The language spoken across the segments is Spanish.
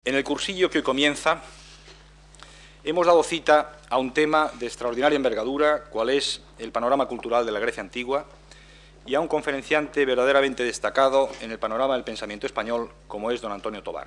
En el cursillo que hoy comienza, hemos dado cita a un tema de extraordinaria envergadura, cual es el panorama cultural de la Grecia antigua, y a un conferenciante verdaderamente destacado en el panorama del pensamiento español, como es don Antonio Tobar.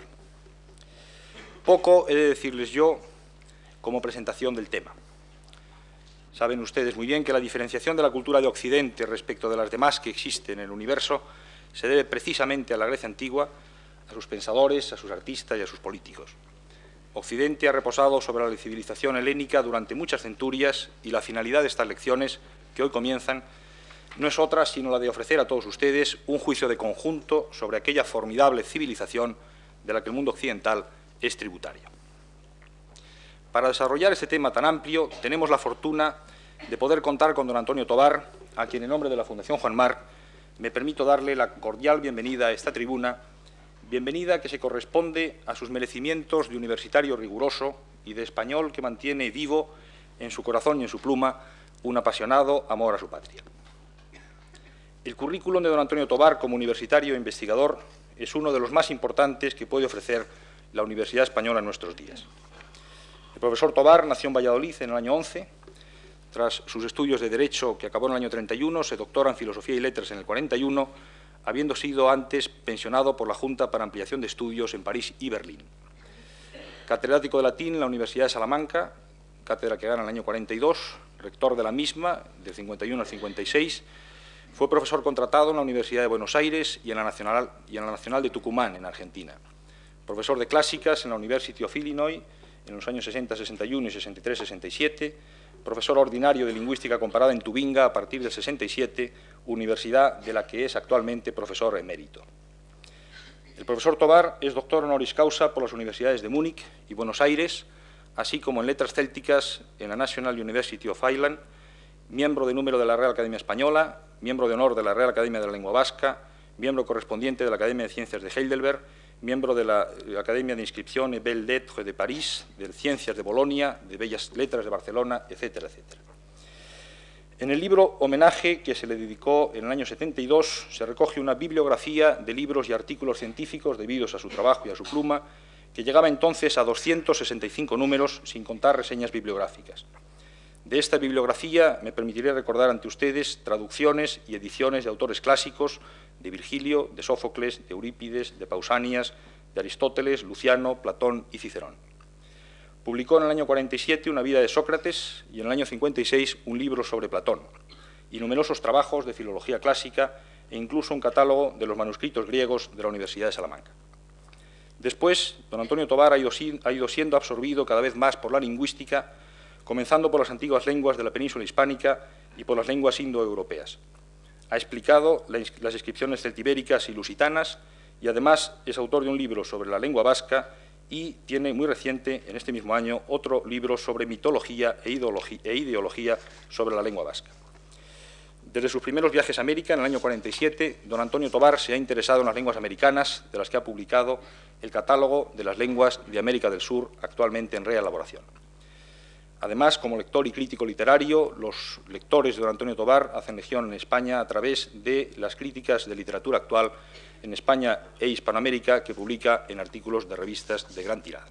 Poco he de decirles yo como presentación del tema. Saben ustedes muy bien que la diferenciación de la cultura de Occidente respecto de las demás que existen en el universo se debe precisamente a la Grecia antigua, a sus pensadores, a sus artistas y a sus políticos. Occidente ha reposado sobre la civilización helénica durante muchas centurias y la finalidad de estas lecciones, que hoy comienzan, no es otra sino la de ofrecer a todos ustedes un juicio de conjunto sobre aquella formidable civilización de la que el mundo occidental es tributario. Para desarrollar este tema tan amplio, tenemos la fortuna de poder contar con don Antonio Tobar, a quien en nombre de la Fundación Juan March me permito darle la cordial bienvenida a esta tribuna, bienvenida que se corresponde a sus merecimientos de universitario riguroso y de español que mantiene vivo en su corazón y en su pluma un apasionado amor a su patria. El currículum de don Antonio Tobar como universitario e investigador es uno de los más importantes que puede ofrecer la Universidad Española en nuestros días. El profesor Tobar nació en Valladolid en el año 11. Tras sus estudios de Derecho, que acabó en el año 31, se doctora en Filosofía y Letras en el 41, habiendo sido antes pensionado por la Junta para Ampliación de Estudios en París y Berlín. Catedrático de latín en la Universidad de Salamanca, cátedra que gana en el año 42, rector de la misma, del 51 al 56, fue profesor contratado en la Universidad de Buenos Aires y en la Nacional de Tucumán, en Argentina. Profesor de Clásicas en la University of Illinois en los años 60, 61 y 63, 67, profesor ordinario de Lingüística Comparada en Tubinga a partir del 67, universidad de la que es actualmente profesor emérito. El profesor Tobar es doctor honoris causa por las universidades de Múnich y Buenos Aires, así como en Letras Célticas en la National University of Ireland, miembro de número de la Real Academia Española, miembro de honor de la Real Academia de la Lengua Vasca, miembro correspondiente de la Academia de Ciencias de Heidelberg, miembro de la Academia de Inscripción et Belles Lettres de París, de Ciencias de Bolonia, de Bellas Letras de Barcelona, etcétera, etcétera. En el libro Homenaje, que se le dedicó en el año 72, se recoge una bibliografía de libros y artículos científicos debidos a su trabajo y a su pluma, que llegaba entonces a 265 números, sin contar reseñas bibliográficas. De esta bibliografía me permitiré recordar ante ustedes traducciones y ediciones de autores clásicos de Virgilio, de Sófocles, de Eurípides, de Pausanias, de Aristóteles, Luciano, Platón y Cicerón. Publicó en el año 47 una vida de Sócrates y en el año 56 un libro sobre Platón y numerosos trabajos de filología clásica e incluso un catálogo de los manuscritos griegos de la Universidad de Salamanca. Después, don Antonio Tobar ha ido siendo absorbido cada vez más por la lingüística, comenzando por las antiguas lenguas de la península hispánica y por las lenguas indoeuropeas. Ha explicado las inscripciones celtibéricas y lusitanas y además es autor de un libro sobre la lengua vasca y tiene muy reciente, en este mismo año, otro libro sobre mitología e ideología sobre la lengua vasca. Desde sus primeros viajes a América, en el año 47, don Antonio Tobar se ha interesado en las lenguas americanas, de las que ha publicado el catálogo de las lenguas de América del Sur, actualmente en reelaboración. Además, como lector y crítico literario, los lectores de don Antonio Tobar hacen legión en España a través de las críticas de literatura actual en España e Hispanoamérica que publica en artículos de revistas de gran tirada.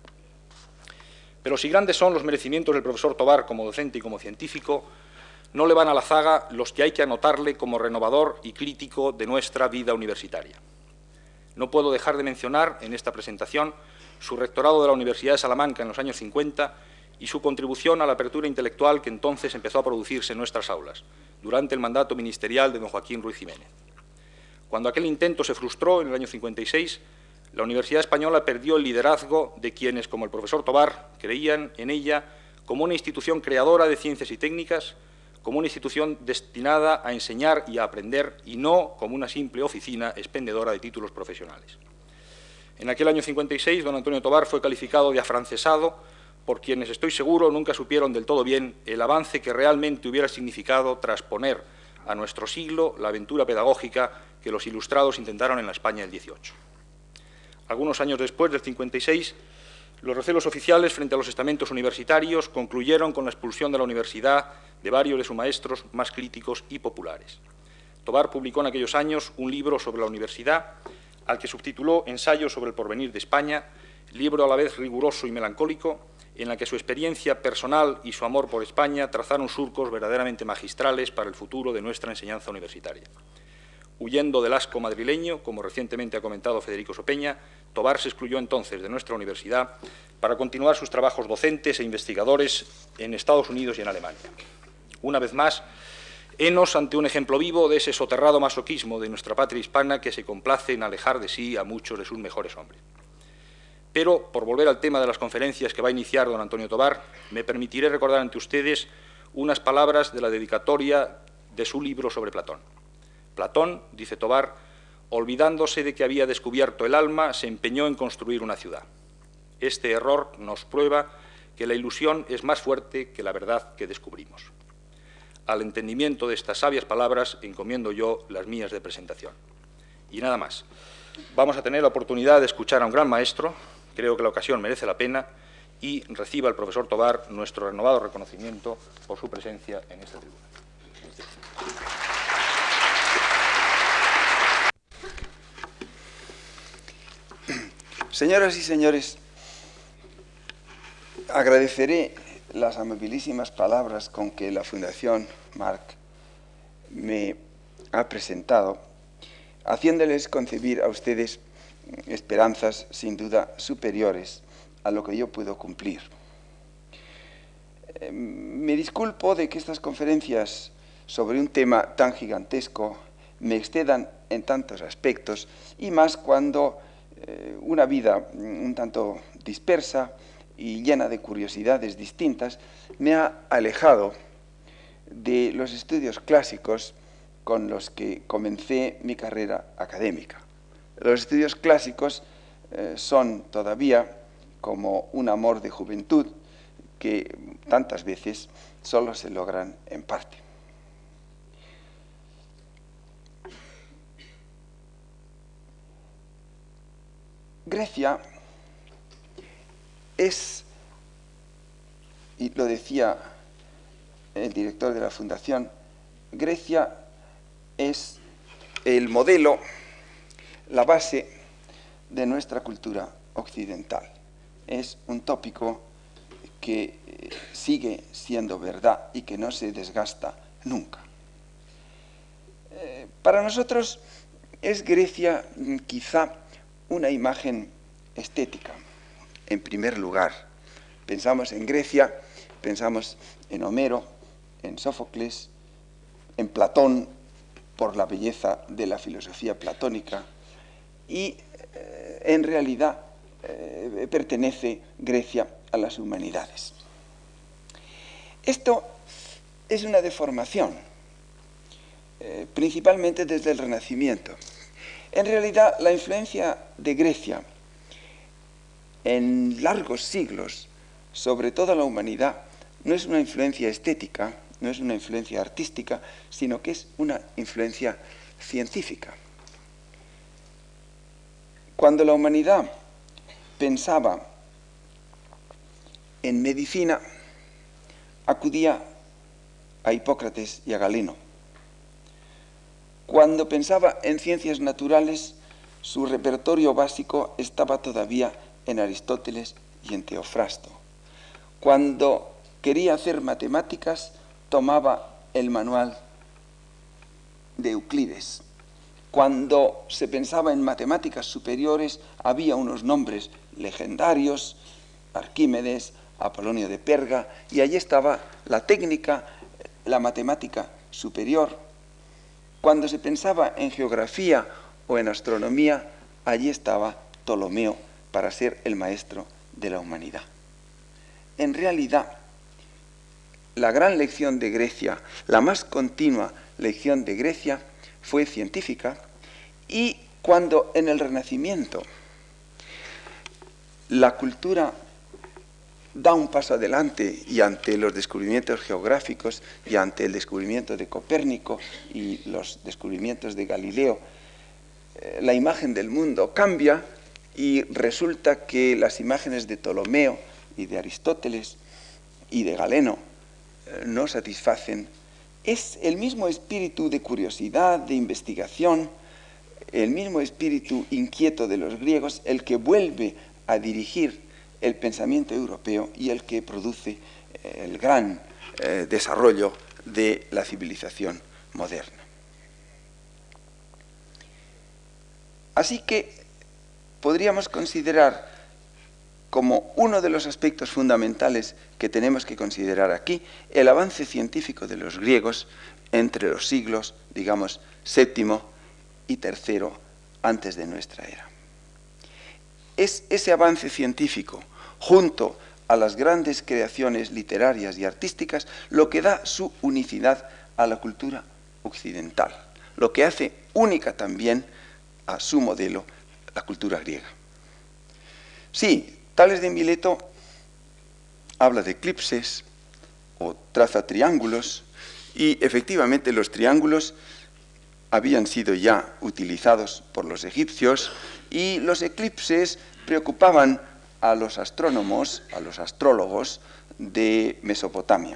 Pero si grandes son los merecimientos del profesor Tobar como docente y como científico, no le van a la zaga los que hay que anotarle como renovador y crítico de nuestra vida universitaria. No puedo dejar de mencionar en esta presentación su rectorado de la Universidad de Salamanca en los años 50 y su contribución a la apertura intelectual que entonces empezó a producirse en nuestras aulas, durante el mandato ministerial de don Joaquín Ruiz Jiménez. Cuando aquel intento se frustró en el año 56, la Universidad Española perdió el liderazgo de quienes, como el profesor Tobar, creían en ella como una institución creadora de ciencias y técnicas, como una institución destinada a enseñar y a aprender, y no como una simple oficina expendedora de títulos profesionales. En aquel año 56, don Antonio Tobar fue calificado de afrancesado por quienes, estoy seguro, nunca supieron del todo bien el avance que realmente hubiera significado trasponer a nuestro siglo la aventura pedagógica que los ilustrados intentaron en la España del 18. Algunos años después del 56, los recelos oficiales frente a los estamentos universitarios concluyeron con la expulsión de la universidad de varios de sus maestros más críticos y populares. Tobar publicó en aquellos años un libro sobre la universidad, al que subtituló Ensayos sobre el porvenir de España, libro a la vez riguroso y melancólico, en la que su experiencia personal y su amor por España trazaron surcos verdaderamente magistrales para el futuro de nuestra enseñanza universitaria. Huyendo del asco madrileño, como recientemente ha comentado Federico Sopeña, Tobar se excluyó entonces de nuestra universidad para continuar sus trabajos docentes e investigadores en Estados Unidos y en Alemania. Una vez más, henos ante un ejemplo vivo de ese soterrado masoquismo de nuestra patria hispana que se complace en alejar de sí a muchos de sus mejores hombres. Pero, por volver al tema de las conferencias que va a iniciar don Antonio Tobar, me permitiré recordar ante ustedes unas palabras de la dedicatoria de su libro sobre Platón. Platón, dice Tobar, olvidándose de que había descubierto el alma, se empeñó en construir una ciudad. Este error nos prueba que la ilusión es más fuerte que la verdad que descubrimos. Al entendimiento de estas sabias palabras encomiendo yo las mías de presentación. Y nada más. Vamos a tener la oportunidad de escuchar a un gran maestro. Creo que la ocasión merece la pena y reciba el profesor Tobar nuestro renovado reconocimiento por su presencia en esta tribuna. Señoras y señores, agradeceré las amabilísimas palabras con que la Fundación Marc me ha presentado, haciéndoles concebir a ustedes esperanzas sin duda superiores a lo que yo puedo cumplir. Me disculpo de que estas conferencias sobre un tema tan gigantesco me excedan en tantos aspectos, y más cuando una vida un tanto dispersa y llena de curiosidades distintas me ha alejado de los estudios clásicos con los que comencé mi carrera académica. Los estudios clásicos son todavía como un amor de juventud que tantas veces solo se logran en parte. Grecia es, y lo decía el director de la Fundación, Grecia es el modelo, la base de nuestra cultura occidental. Es un tópico que sigue siendo verdad y que no se desgasta nunca. Para nosotros es Grecia quizá una imagen estética. En primer lugar, pensamos en Grecia, pensamos en Homero, en Sófocles, en Platón, por la belleza de la filosofía platónica, y en realidad pertenece Grecia a las humanidades. Esto es una deformación, principalmente desde el Renacimiento. En realidad, la influencia de Grecia en largos siglos sobre toda la humanidad no es una influencia estética, no es una influencia artística, sino que es una influencia científica. Cuando la humanidad pensaba en medicina, acudía a Hipócrates y a Galeno. Cuando pensaba en ciencias naturales, su repertorio básico estaba todavía en Aristóteles y en Teofrasto. Cuando quería hacer matemáticas, tomaba el manual de Euclides. Cuando se pensaba en matemáticas superiores, había unos nombres legendarios, Arquímedes, Apolonio de Perga, y allí estaba la técnica, la matemática superior. Cuando se pensaba en geografía o en astronomía, allí estaba Ptolomeo para ser el maestro de la humanidad. En realidad, la gran lección de Grecia, la más continua lección de Grecia, fue científica, y cuando en el Renacimiento la cultura da un paso adelante y ante los descubrimientos geográficos y ante el descubrimiento de Copérnico y los descubrimientos de Galileo, la imagen del mundo cambia y resulta que las imágenes de Ptolomeo y de Aristóteles y de Galeno no satisfacen. Es el mismo espíritu de curiosidad, de investigación, el mismo espíritu inquieto de los griegos el que vuelve a dirigir el pensamiento europeo y el que produce el gran desarrollo de la civilización moderna. Así que podríamos considerar como uno de los aspectos fundamentales que tenemos que considerar aquí el avance científico de los griegos entre los siglos, digamos, VII y III antes de nuestra era. Es ese avance científico, junto a las grandes creaciones literarias y artísticas, lo que da su unicidad a la cultura occidental, lo que hace única también a su modelo la cultura griega. Sí, Tales de Mileto habla de eclipses o traza triángulos, y efectivamente los triángulos habían sido ya utilizados por los egipcios, y los eclipses preocupaban a los astrónomos, a los astrólogos de Mesopotamia.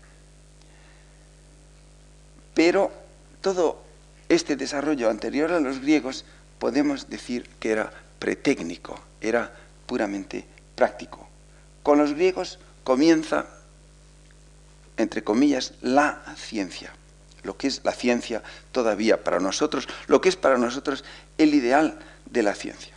Pero todo este desarrollo anterior a los griegos podemos decir que era pretécnico, era puramente práctico. Con los griegos comienza, entre comillas, la ciencia, lo que es la ciencia todavía para nosotros, lo que es para nosotros el ideal de la ciencia.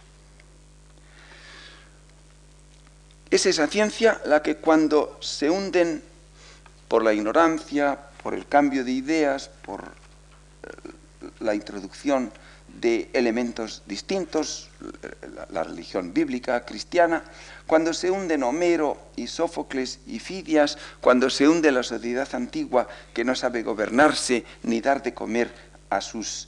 Es esa ciencia la que, cuando se hunden por la ignorancia, por el cambio de ideas, por la introducción de elementos distintos, la religión bíblica, cristiana, cuando se hunden Homero y Sófocles y Fidias, cuando se hunde la sociedad antigua que no sabe gobernarse ni dar de comer a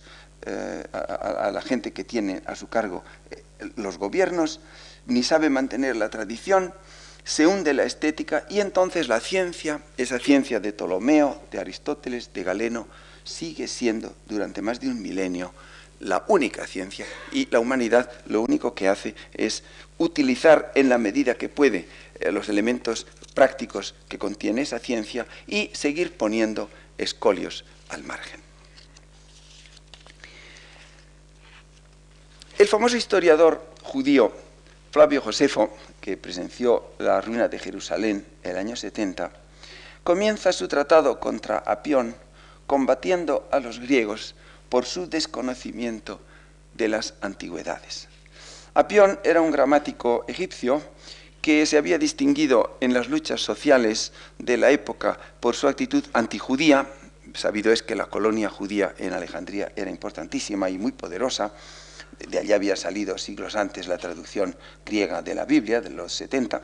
la gente que tiene a su cargo los gobiernos, ni sabe mantener la tradición, se hunde la estética, y entonces la ciencia, esa ciencia de Ptolomeo, de Aristóteles, de Galeno, sigue siendo durante más de un milenio la única ciencia, y la humanidad lo único que hace es utilizar en la medida que puede los elementos prácticos que contiene esa ciencia y seguir poniendo escolios al margen. El famoso historiador judío Flavio Josefo, que presenció la ruina de Jerusalén el año 70, comienza su tratado contra Apión combatiendo a los griegos por su desconocimiento de las antigüedades. Apión era un gramático egipcio que se había distinguido en las luchas sociales de la época por su actitud antijudía. Sabido es que la colonia judía en Alejandría era importantísima y muy poderosa. De allí había salido siglos antes la traducción griega de la Biblia, de los 70.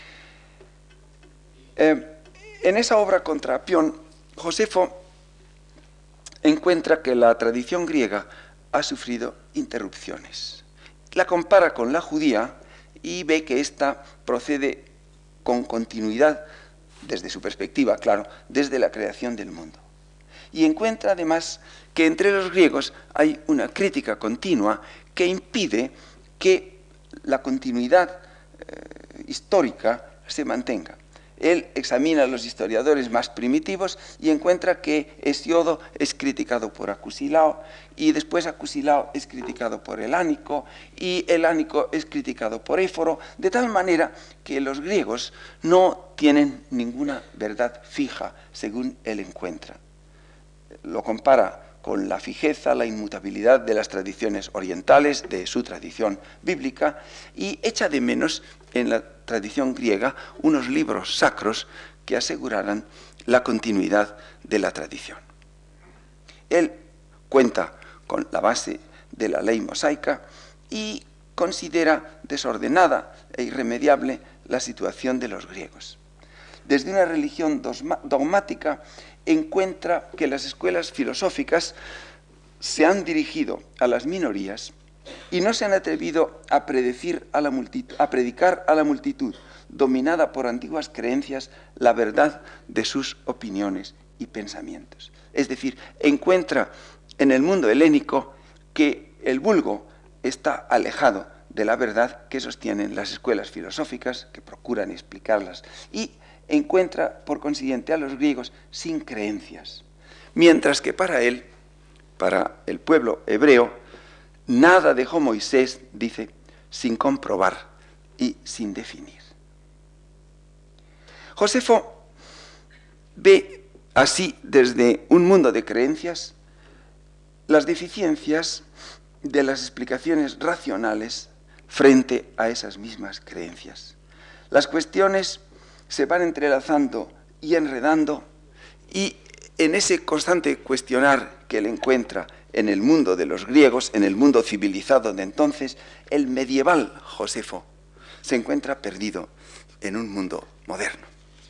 En esa obra contra Apión, Josefo encuentra que la tradición griega ha sufrido interrupciones. La compara con la judía y ve que ésta procede con continuidad, desde su perspectiva, claro, desde la creación del mundo. Y encuentra además que entre los griegos hay una crítica continua que impide que la continuidad histórica se mantenga. Él examina a los historiadores más primitivos y encuentra que Hesiodo es criticado por Acusilao, y después Acusilao es criticado por Helánico, y Helánico es criticado por Éforo, de tal manera que los griegos no tienen ninguna verdad fija según él encuentra. Lo compara con la fijeza, la inmutabilidad de las tradiciones orientales, de su tradición bíblica, y echa de menos en la tradición griega unos libros sacros que aseguraran la continuidad de la tradición. Él cuenta con la base de la ley mosaica y considera desordenada e irremediable la situación de los griegos. Desde una religión dogmática encuentra que las escuelas filosóficas se han dirigido a las minorías y no se han atrevido a predicar a la multitud, dominada por antiguas creencias, la verdad de sus opiniones y pensamientos. Es decir, encuentra en el mundo helénico que el vulgo está alejado de la verdad que sostienen las escuelas filosóficas, que procuran explicarlas, y encuentra, por consiguiente, a los griegos sin creencias. Mientras que para él, para el pueblo hebreo, nada dejó Moisés, dice, sin comprobar y sin definir. Josefo ve así desde un mundo de creencias las deficiencias de las explicaciones racionales frente a esas mismas creencias. Las cuestiones se van entrelazando y enredando, y en ese constante cuestionar que él encuentra en el mundo de los griegos, en el mundo civilizado de entonces, el medieval Josefo se encuentra perdido en un mundo moderno.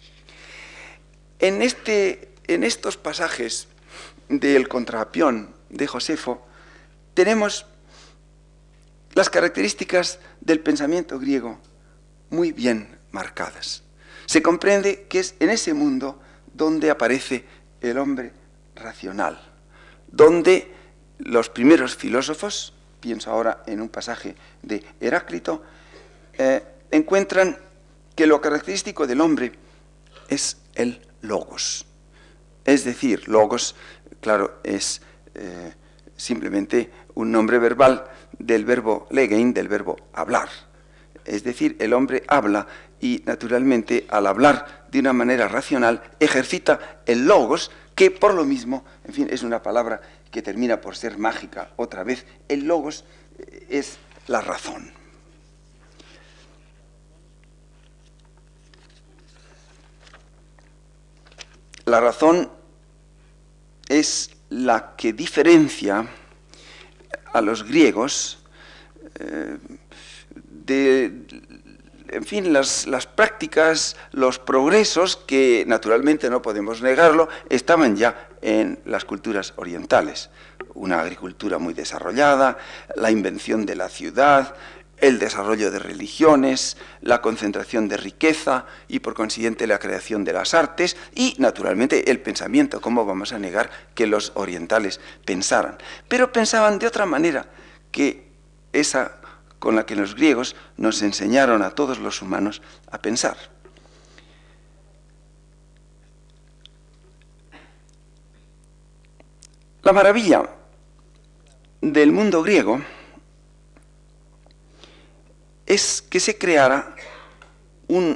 En estos pasajes del Contrapión de Josefo tenemos las características del pensamiento griego muy bien marcadas. Se comprende que es en ese mundo donde aparece el hombre racional, donde los primeros filósofos, pienso ahora en un pasaje de Heráclito, encuentran que lo característico del hombre es el logos. Es decir, logos, claro, es simplemente un nombre verbal del verbo legein, del verbo hablar. Es decir, el hombre habla y, naturalmente, al hablar de una manera racional, ejercita el logos, que por lo mismo, en fin, es una palabra que termina por ser mágica otra vez. El logos es la razón. La razón es la que diferencia a los griegos de, en fin, las prácticas, los progresos que, naturalmente no podemos negarlo, estaban ya en las culturas orientales. Una agricultura muy desarrollada, la invención de la ciudad, el desarrollo de religiones, la concentración de riqueza y, por consiguiente, la creación de las artes y, naturalmente, el pensamiento. ¿Cómo vamos a negar que los orientales pensaran? Pero pensaban de otra manera que esa con la que los griegos nos enseñaron a todos los humanos a pensar. La maravilla del mundo griego es que se creara un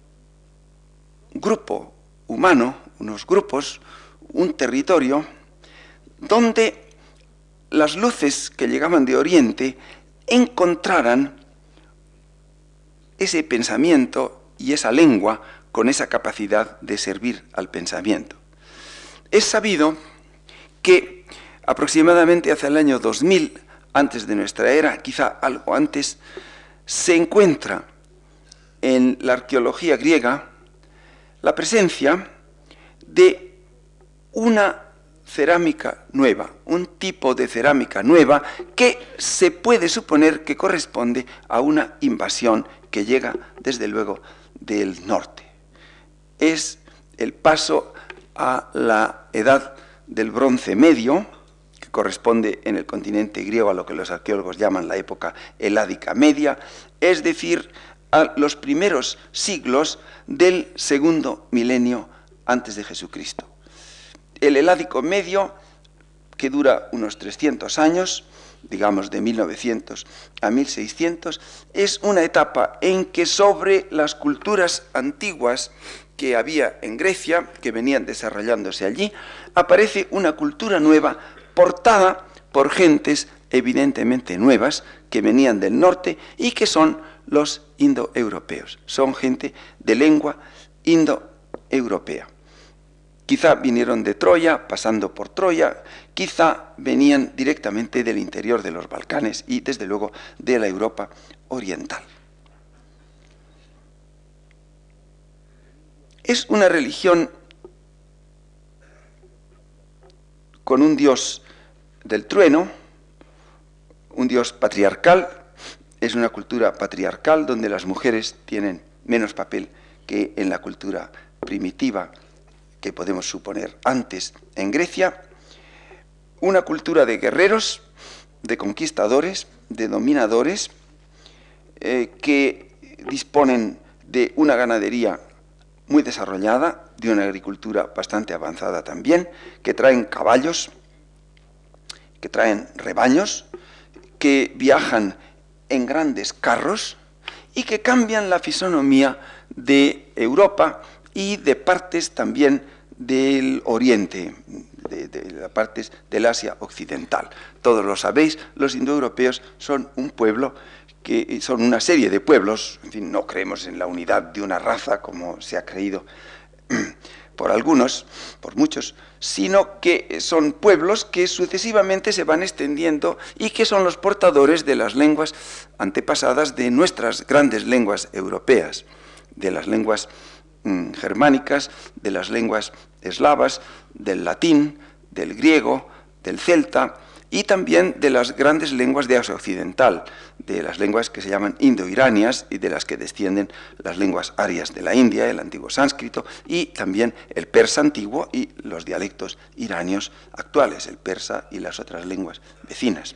grupo humano, unos grupos, un territorio, donde las luces que llegaban de Oriente encontraran ese pensamiento y esa lengua con esa capacidad de servir al pensamiento. Es sabido que aproximadamente hacia el año 2000, antes de nuestra era, quizá algo antes, se encuentra en la arqueología griega la presencia de una cerámica nueva, un tipo de cerámica nueva que se puede suponer que corresponde a una invasión que llega, desde luego, del norte. Es el paso a la edad del Bronce Medio, que corresponde en el continente griego a lo que los arqueólogos llaman la época heládica media, es decir, a los primeros siglos del segundo milenio antes de Jesucristo. El heládico medio, que dura unos 300 años, digamos de 1900 a 1600, es una etapa en que sobre las culturas antiguas que había en Grecia, que venían desarrollándose allí, aparece una cultura nueva portada por gentes evidentemente nuevas que venían del norte y que son los indoeuropeos. Son gente de lengua indoeuropea. Quizá vinieron de Troya, pasando por Troya, quizá venían directamente del interior de los Balcanes y, desde luego, de la Europa oriental. Es una religión con un dios del trueno, un dios patriarcal. Es una cultura patriarcal donde las mujeres tienen menos papel que en la cultura primitiva que podemos suponer antes en Grecia. Una cultura de guerreros, de conquistadores, de dominadores, que disponen de una ganadería muy desarrollada, de una agricultura bastante avanzada también, que traen caballos, que traen rebaños, que viajan en grandes carros y que cambian la fisonomía de Europa y de partes también del Oriente, de partes del Asia occidental. Todos lo sabéis, los indoeuropeos son un pueblo que son una serie de pueblos, en fin, no creemos en la unidad de una raza como se ha creído por algunos, por muchos, sino que son pueblos que sucesivamente se van extendiendo y que son los portadores de las lenguas antepasadas de nuestras grandes lenguas europeas, de las lenguas germánicas, de las lenguas eslavas, del latín, del griego, del celta y también de las grandes lenguas de Asia Occidental, de las lenguas que se llaman indo-iranias y de las que descienden las lenguas arias de la India, el antiguo sánscrito y también el persa antiguo y los dialectos iranios actuales, el persa y las otras lenguas vecinas.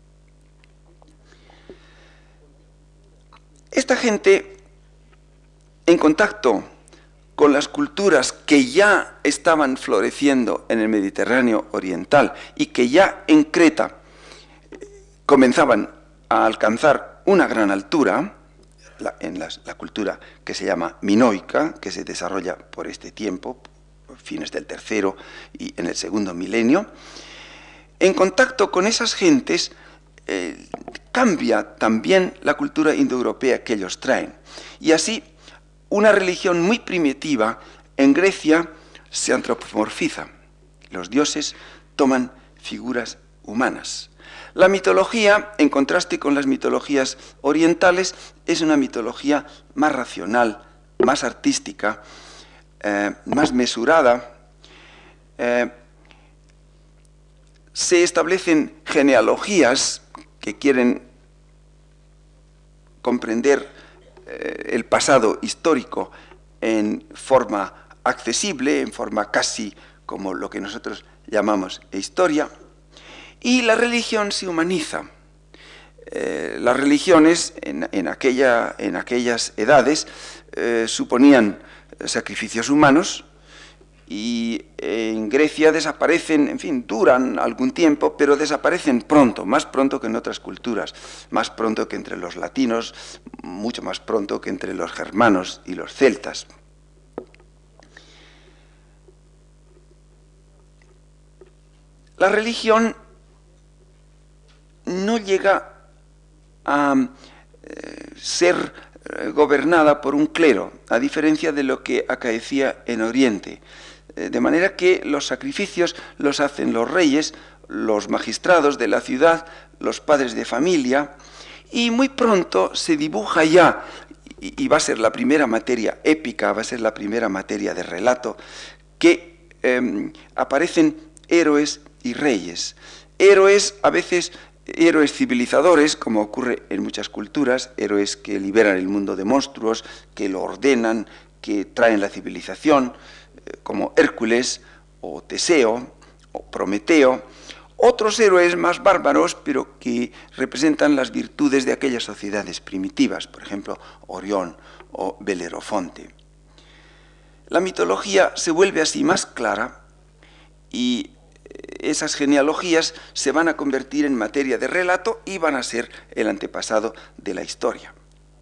Esta gente, en contacto con las culturas que ya estaban floreciendo en el Mediterráneo oriental y que ya en Creta comenzaban a alcanzar una gran altura, la cultura que se llama minoica, que se desarrolla por este tiempo, fines del tercero y en el segundo milenio, en contacto con esas gentes cambia también la cultura indoeuropea que ellos traen. Y así, una religión muy primitiva en Grecia se antropomorfiza. Los dioses toman figuras humanas. La mitología, en contraste con las mitologías orientales, es una mitología más racional, más artística, más mesurada. Se establecen genealogías que quieren comprender el pasado histórico en forma accesible, en forma casi como lo que nosotros llamamos historia, y la religión se humaniza. Las religiones en aquellas edades suponían sacrificios humanos y en Grecia desaparecen, en fin, duran algún tiempo, pero desaparecen pronto, más pronto que en otras culturas, más pronto que entre los latinos, mucho más pronto que entre los germanos y los celtas. La religión no llega a ser gobernada por un clero, a diferencia de lo que acaecía en Oriente. De manera que los sacrificios los hacen los reyes, los magistrados de la ciudad, los padres de familia, y muy pronto se dibuja ya, y va a ser la primera materia épica, va a ser la primera materia de relato, que aparecen héroes y reyes. Héroes, a veces héroes civilizadores, como ocurre en muchas culturas, héroes que liberan el mundo de monstruos, que lo ordenan, que traen la civilización, como Hércules o Teseo o Prometeo. Otros héroes más bárbaros, pero que representan las virtudes de aquellas sociedades primitivas, por ejemplo, Orión o Belerofonte. La mitología se vuelve así más clara y esas genealogías se van a convertir en materia de relato y van a ser el antepasado de la historia.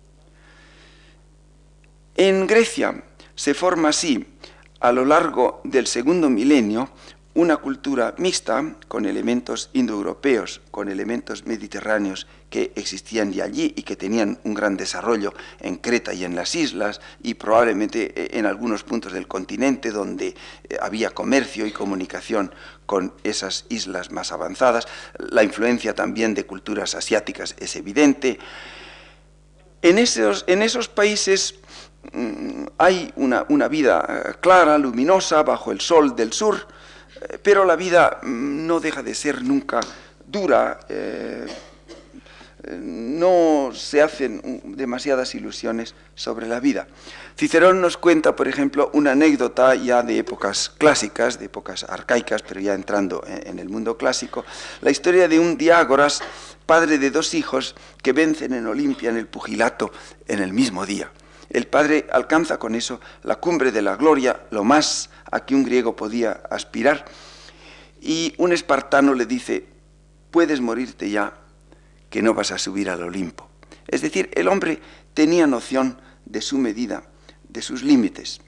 En Grecia se forma así, a lo largo del segundo milenio, una cultura mixta con elementos indoeuropeos, con elementos mediterráneos que existían ya allí y que tenían un gran desarrollo en Creta y en las islas y probablemente en algunos puntos del continente donde había comercio y comunicación con esas islas más avanzadas. La influencia también de culturas asiáticas es evidente. En esos países hay una vida clara, luminosa, bajo el sol del sur, pero la vida no deja de ser nunca dura, no se hacen demasiadas ilusiones sobre la vida. Cicerón nos cuenta, por ejemplo, una anécdota ya de épocas clásicas, de épocas arcaicas, pero ya entrando en el mundo clásico, la historia de un Diágoras, padre de 2 hijos, que vencen en Olimpia en el pugilato en el mismo día. El padre alcanza con eso la cumbre de la gloria, lo más a que un griego podía aspirar, y un espartano le dice: puedes morirte ya, que no vas a subir al Olimpo. Es decir, el hombre tenía noción de su medida, de sus límites.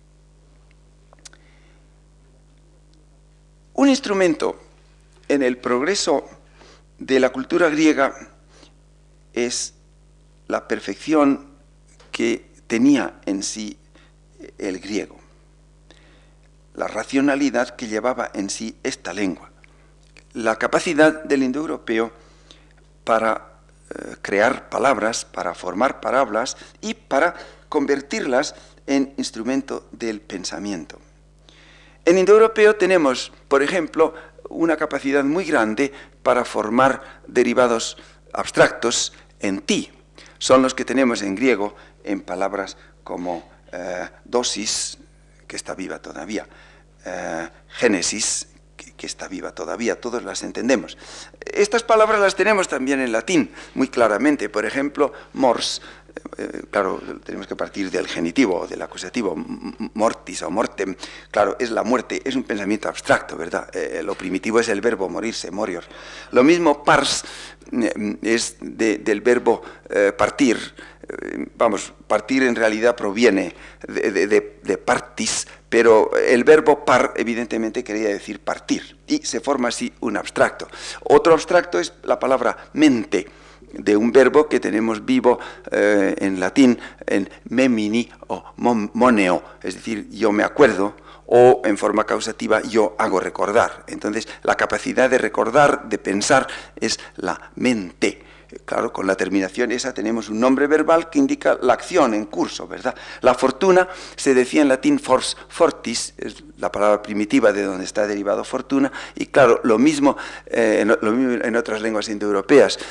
Un instrumento en el progreso de la cultura griega es la perfección que tenía en sí el griego, la racionalidad que llevaba en sí esta lengua, la capacidad del indoeuropeo para crear palabras, para formar palabras y para convertirlas en instrumento del pensamiento. En indoeuropeo tenemos, por ejemplo, una capacidad muy grande para formar derivados abstractos en ti. Son los que tenemos en griego en palabras como dosis, que está viva todavía, génesis, que está viva todavía, todos las entendemos. Estas palabras las tenemos también en latín, muy claramente. Por ejemplo, mors, claro, tenemos que partir del genitivo o del acusativo, mortis o mortem, claro, es la muerte, es un pensamiento abstracto, ¿verdad? Lo primitivo es el verbo morirse, morior. Lo mismo pars es del verbo partir. Vamos, partir en realidad proviene de partis, pero el verbo par evidentemente quería decir partir, y se forma así un abstracto. Otro abstracto es la palabra mente, de un verbo que tenemos vivo en latín, en memini o moneo, es decir, yo me acuerdo, o en forma causativa, yo hago recordar. Entonces, la capacidad de recordar, de pensar, es la mente. Claro, con la terminación esa tenemos un nombre verbal que indica la acción en curso, ¿verdad? La fortuna se decía en latín fors fortis, es la palabra primitiva de donde está derivado fortuna, y claro, lo mismo en otras lenguas indoeuropeas.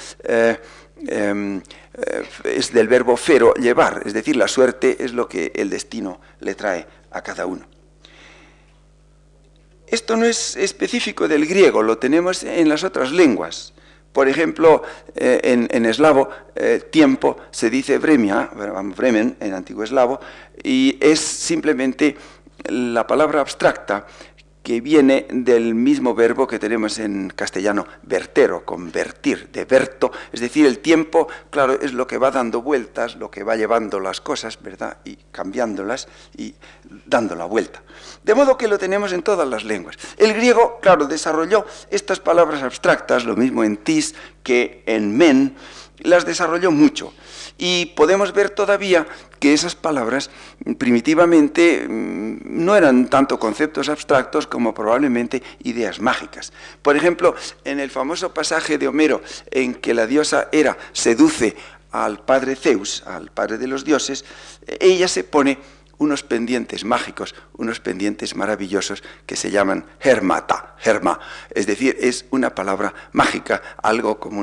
Es del verbo fero, llevar, es decir, la suerte es lo que el destino le trae a cada uno. Esto no es específico del griego, lo tenemos en las otras lenguas. Por ejemplo, en eslavo, tiempo se dice vremia, vremen en antiguo eslavo, y es simplemente la palabra abstracta que viene del mismo verbo que tenemos en castellano, verter o convertir, de verto, es decir, el tiempo, claro, es lo que va dando vueltas, lo que va llevando las cosas, ¿verdad?, y cambiándolas y dando la vuelta. De modo que lo tenemos en todas las lenguas. El griego, claro, desarrolló estas palabras abstractas, lo mismo en tis que en men, las desarrolló mucho. Y podemos ver todavía que esas palabras primitivamente no eran tanto conceptos abstractos como probablemente ideas mágicas. Por ejemplo, en el famoso pasaje de Homero en que la diosa Hera seduce al padre Zeus, al padre de los dioses, ella se pone unos pendientes mágicos, unos pendientes maravillosos que se llaman hermata, herma, es decir, es una palabra mágica, algo como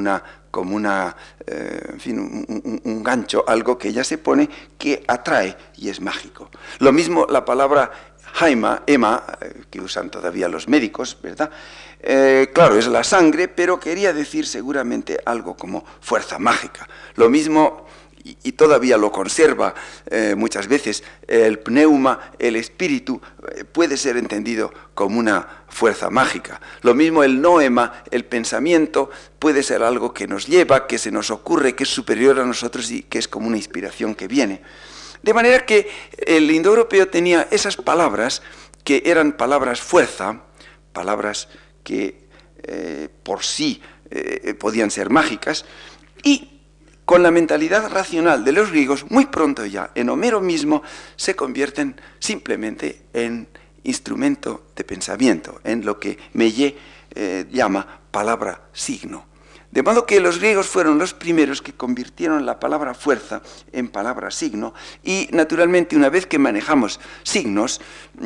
en fin, un gancho, algo que ella se pone que atrae y es mágico. Lo mismo la palabra haima, ema, que usan todavía los médicos, ¿verdad? Claro, es la sangre, pero quería decir seguramente algo como fuerza mágica. Lo mismo, y todavía lo conserva muchas veces, el pneuma, el espíritu, puede ser entendido como una fuerza mágica. Lo mismo el noema, el pensamiento, puede ser algo que nos lleva, que se nos ocurre, que es superior a nosotros y que es como una inspiración que viene. De manera que el indoeuropeo tenía esas palabras que eran palabras fuerza, palabras que por sí podían ser mágicas, y con la mentalidad racional de los griegos, muy pronto ya, en Homero mismo, se convierten simplemente en instrumento de pensamiento, en lo que Mellé llama palabra signo. De modo que los griegos fueron los primeros que convirtieron la palabra fuerza en palabra signo, y naturalmente una vez que manejamos signos,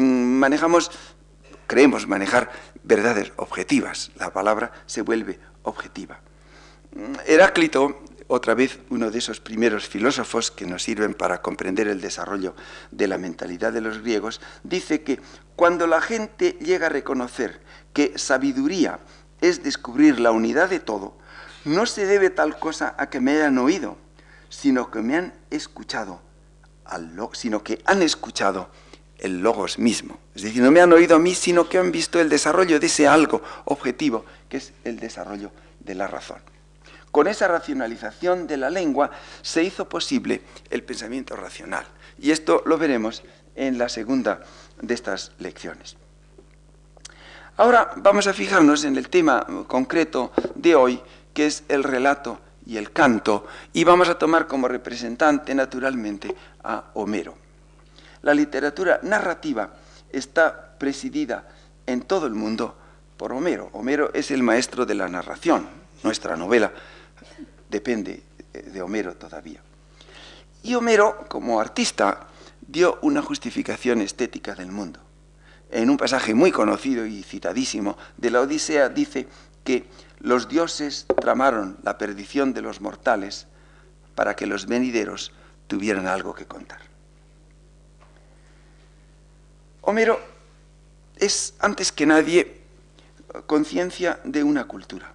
creemos manejar verdades objetivas, la palabra se vuelve objetiva. Heráclito, otra vez uno de esos primeros filósofos que nos sirven para comprender el desarrollo de la mentalidad de los griegos, dice que cuando la gente llega a reconocer que sabiduría es descubrir la unidad de todo, no se debe tal cosa a que me hayan oído, sino que me han escuchado, sino que han escuchado el logos mismo. Es decir, no me han oído a mí, sino que han visto el desarrollo de ese algo objetivo, que es el desarrollo de la razón. Con esa racionalización de la lengua se hizo posible el pensamiento racional. Y esto lo veremos en la segunda de estas lecciones. Ahora vamos a fijarnos en el tema concreto de hoy, que es el relato y el canto, y vamos a tomar como representante, naturalmente, a Homero. La literatura narrativa está presidida en todo el mundo por Homero. Homero es el maestro de la narración. Nuestra novela depende de Homero todavía. Y Homero, como artista, dio una justificación estética del mundo. En un pasaje muy conocido y citadísimo de la Odisea dice que los dioses tramaron la perdición de los mortales para que los venideros tuvieran algo que contar. Homero es, antes que nadie, conciencia de una cultura.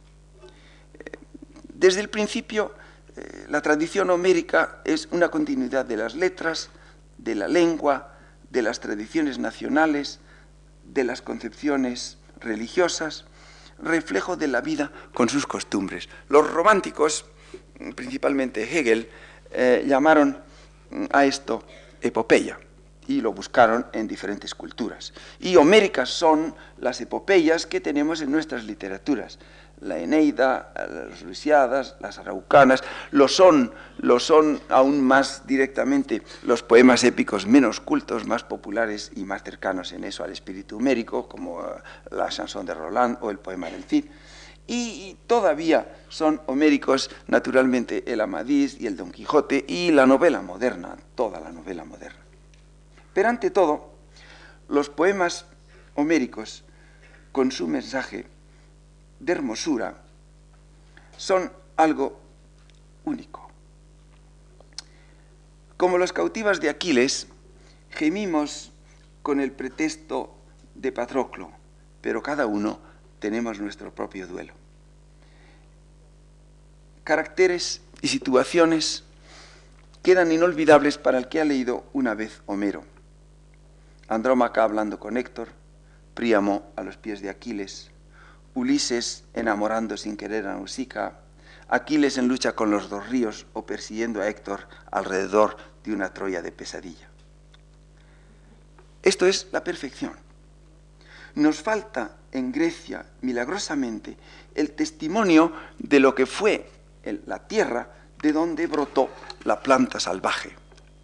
Desde el principio, la tradición homérica es una continuidad de las letras, de la lengua, de las tradiciones nacionales, de las concepciones religiosas, reflejo de la vida con sus costumbres. Los románticos, principalmente Hegel, llamaron a esto epopeya y lo buscaron en diferentes culturas. Y homéricas son las epopeyas que tenemos en nuestras literaturas. La Eneida, las Lusiadas, las Araucanas, lo son aún más directamente los poemas épicos menos cultos, más populares y más cercanos en eso al espíritu homérico, como la Chanson de Roland o el poema del Cid. Y todavía son homéricos, naturalmente, el Amadís y el Don Quijote y la novela moderna, toda la novela moderna. Pero ante todo, los poemas homéricos, con su mensaje de hermosura, son algo único. Como los cautivas de Aquiles, gemimos con el pretexto de Patroclo, pero cada uno tenemos nuestro propio duelo. Caracteres y situaciones quedan inolvidables para el que ha leído una vez Homero. Andrómaca hablando con Héctor, Príamo a los pies de Aquiles, Ulises enamorando sin querer a Nausicaa, Aquiles en lucha con los dos ríos o persiguiendo a Héctor alrededor de una Troya de pesadilla. Esto es la perfección. Nos falta en Grecia, milagrosamente, el testimonio de lo que fue la tierra de donde brotó la planta salvaje.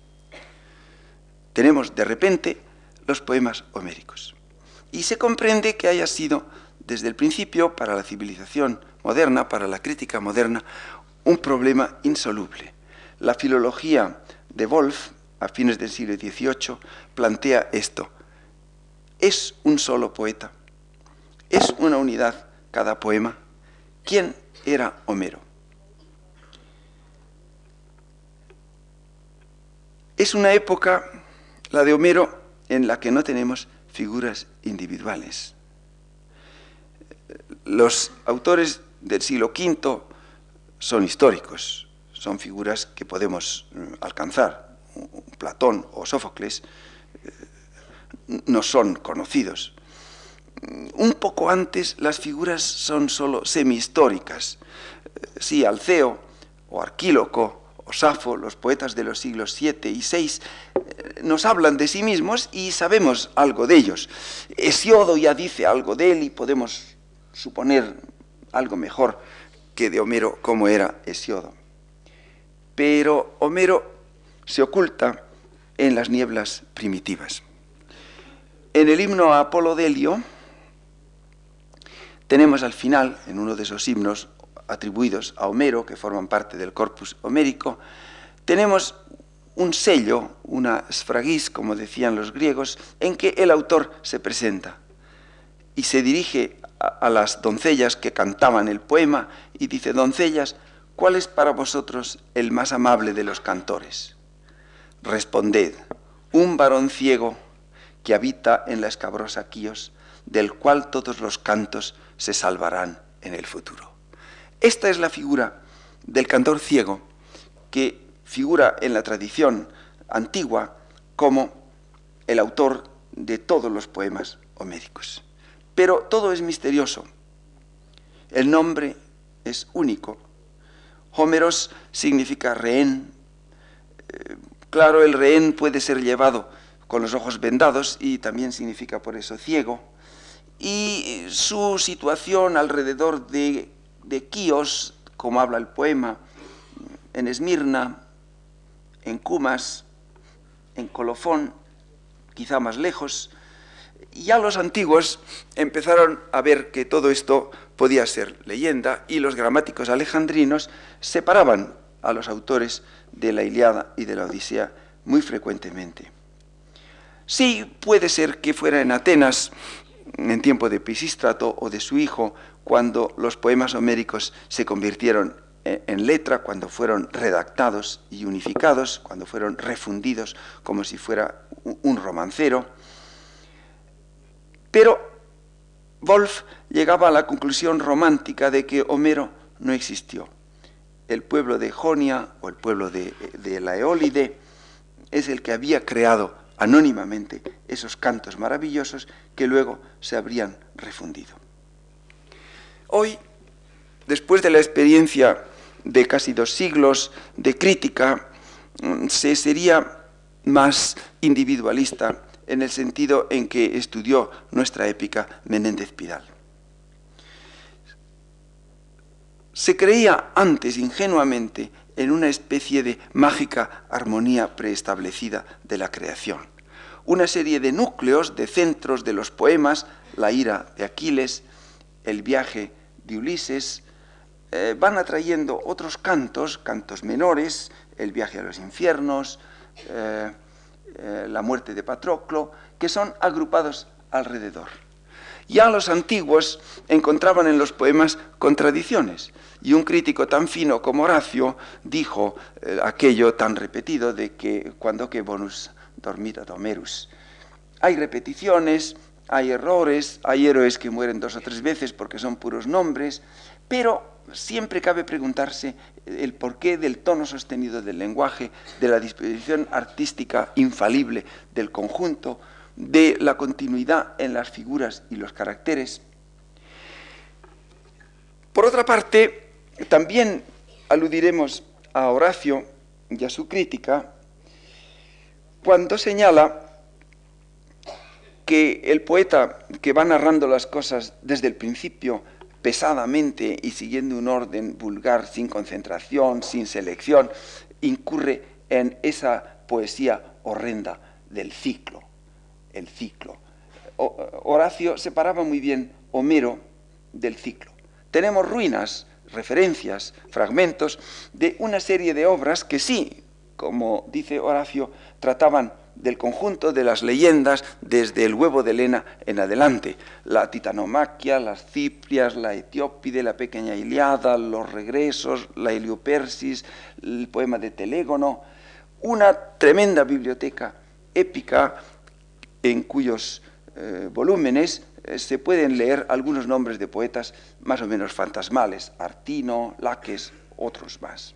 Tenemos de repente los poemas homéricos. Y se comprende que haya sido, desde el principio, para la civilización moderna, para la crítica moderna, un problema insoluble. La filología de Wolff, a fines del siglo XVIII, plantea esto. ¿Es un solo poeta? ¿Es una unidad cada poema? ¿Quién era Homero? Es una época, la de Homero, en la que no tenemos figuras individuales. Los autores del siglo V son históricos, son figuras que podemos alcanzar. Platón o Sófocles no son conocidos. Un poco antes las figuras son solo semihistóricas. Sí, Alceo o Arquíloco o Safo, los poetas de los siglos VII y VI, nos hablan de sí mismos y sabemos algo de ellos. Hesiodo ya dice algo de él y podemos suponer algo mejor que de Homero como era Hesiodo. Pero Homero se oculta en las nieblas primitivas. En el himno a Apolo Delio tenemos al final, en uno de esos himnos atribuidos a Homero, que forman parte del corpus homérico, tenemos un sello, una sfragis, como decían los griegos, en que el autor se presenta y se dirige a las doncellas que cantaban el poema y dice: doncellas, ¿cuál es para vosotros el más amable de los cantores? Responded: un varón ciego que habita en la escabrosa Quíos, del cual todos los cantos se salvarán en el futuro. Esta es la figura del cantor ciego que figura en la tradición antigua como el autor de todos los poemas homéricos. Pero todo es misterioso. El nombre es único Homeros significa rehén. Claro, el rehén puede ser llevado con los ojos vendados y también significa por eso ciego. Y su situación alrededor de Quíos, como habla el poema, en Esmirna, en Cumas, en Colofón, quizá más lejos, ya los antiguos empezaron a ver que todo esto podía ser leyenda y los gramáticos alejandrinos separaban a los autores de la Ilíada y de la Odisea muy frecuentemente. Sí, puede ser que fuera en Atenas, en tiempo de Pisístrato o de su hijo, cuando los poemas homéricos se convirtieron en letra, cuando fueron redactados y unificados, cuando fueron refundidos como si fuera un romancero. Pero Wolf llegaba a la conclusión romántica de que Homero no existió. El pueblo de Jonia o el pueblo de la Eólide es el que había creado anónimamente esos cantos maravillosos que luego se habrían refundido. Hoy, después de la experiencia de casi 2 siglos de crítica, se sería más individualista en el sentido en que estudió nuestra épica Menéndez Pidal. Se creía antes ingenuamente en una especie de mágica armonía preestablecida de la creación. Una serie de núcleos, de centros de los poemas, la ira de Aquiles, el viaje de Ulises, van atrayendo otros cantos, cantos menores, el viaje a los infiernos, la muerte de Patroclo, que son agrupados alrededor. Ya los antiguos encontraban en los poemas contradicciones, y un crítico tan fino como Horacio dijo aquello tan repetido de que cuando que bonus dormit ad Homerus. Hay repeticiones, hay errores, hay héroes que mueren 2 o 3 veces porque son puros nombres, pero siempre cabe preguntarse el porqué del tono sostenido del lenguaje, de la disposición artística infalible del conjunto, de la continuidad en las figuras y los caracteres. Por otra parte, también aludiremos a Horacio y a su crítica cuando señala que el poeta que va narrando las cosas desde el principio pesadamente y siguiendo un orden vulgar, sin concentración, sin selección, incurre en esa poesía horrenda del ciclo, el ciclo. Horacio separaba muy bien Homero del ciclo. Tenemos ruinas, referencias, fragmentos de una serie de obras que sí, como dice Horacio, trataban del conjunto de las leyendas desde el huevo de Helena en adelante. La Titanomaquia, las Ciprias, la Etiópide, la pequeña Ilíada, los regresos, la Heliopersis, el poema de Telégono. Una tremenda biblioteca épica en cuyos volúmenes se pueden leer algunos nombres de poetas más o menos fantasmales, Artino, Laques, otros más.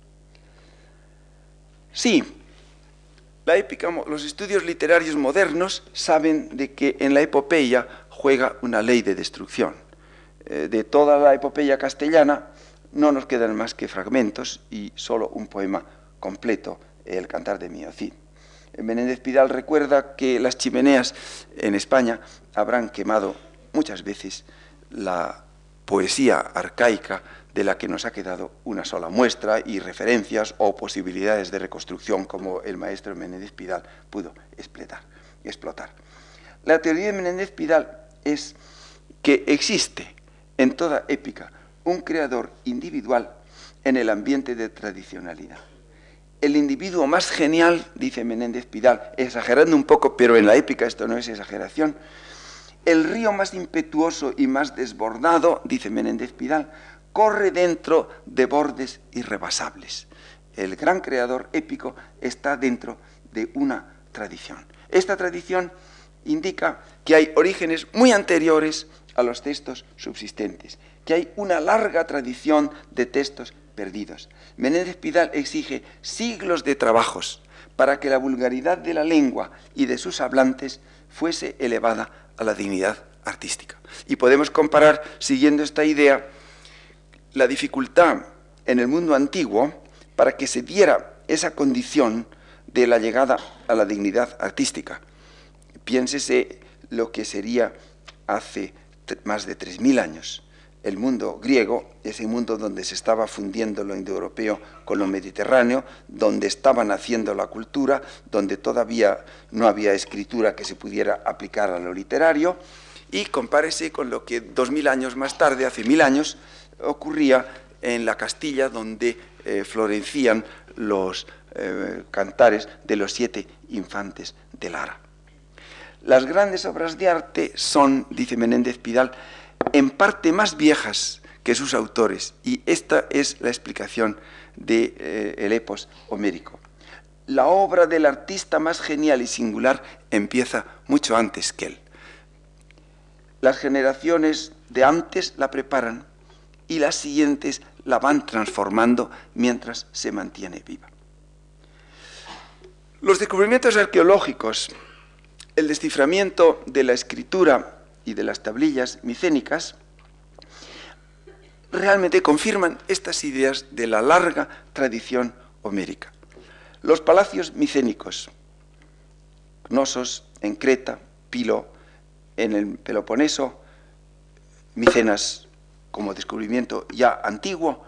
Sí, la épica, los estudios literarios modernos saben de que en la epopeya juega una ley de destrucción. De toda la epopeya castellana no nos quedan más que fragmentos y solo un poema completo, el Cantar de Mio Cid. Menéndez Pidal recuerda que las chimeneas en España habrán quemado muchas veces la poesía arcaica de la que nos ha quedado una sola muestra y referencias o posibilidades de reconstrucción como el maestro Menéndez Pidal pudo explotar. La teoría de Menéndez Pidal es que existe en toda épica un creador individual en el ambiente de tradicionalidad. El individuo más genial, dice Menéndez Pidal, exagerando un poco, pero en la épica esto no es exageración, el río más impetuoso y más desbordado, dice Menéndez Pidal, corre dentro de bordes irrebasables. El gran creador épico está dentro de una tradición. Esta tradición indica que hay orígenes muy anteriores a los textos subsistentes, que hay una larga tradición de textos perdidos. Menéndez Pidal exige siglos de trabajos para que la vulgaridad de la lengua y de sus hablantes fuese elevada a la dignidad artística. Y podemos comparar, siguiendo esta idea, la dificultad en el mundo antiguo para que se diera esa condición de la llegada a la dignidad artística. Piénsese lo que sería hace más de 3000 años. El mundo griego, ese mundo donde se estaba fundiendo lo indoeuropeo con lo mediterráneo, donde estaba naciendo la cultura, donde todavía no había escritura que se pudiera aplicar a lo literario, y compárese con lo que 2000 años más tarde, hace 1000 años, ocurría en la Castilla, donde florecían los cantares de los 7 infantes de Lara. Las grandes obras de arte son, dice Menéndez Pidal, en parte más viejas que sus autores, y esta es la explicación del epos homérico. La obra del artista más genial y singular empieza mucho antes que él. Las generaciones de antes la preparan y las siguientes la van transformando mientras se mantiene viva. Los descubrimientos arqueológicos, el desciframiento de la escritura y de las tablillas micénicas realmente confirman estas ideas de la larga tradición homérica. Los palacios micénicos, Cnosos en Creta, Pilo en el Peloponeso, Micenas como descubrimiento ya antiguo,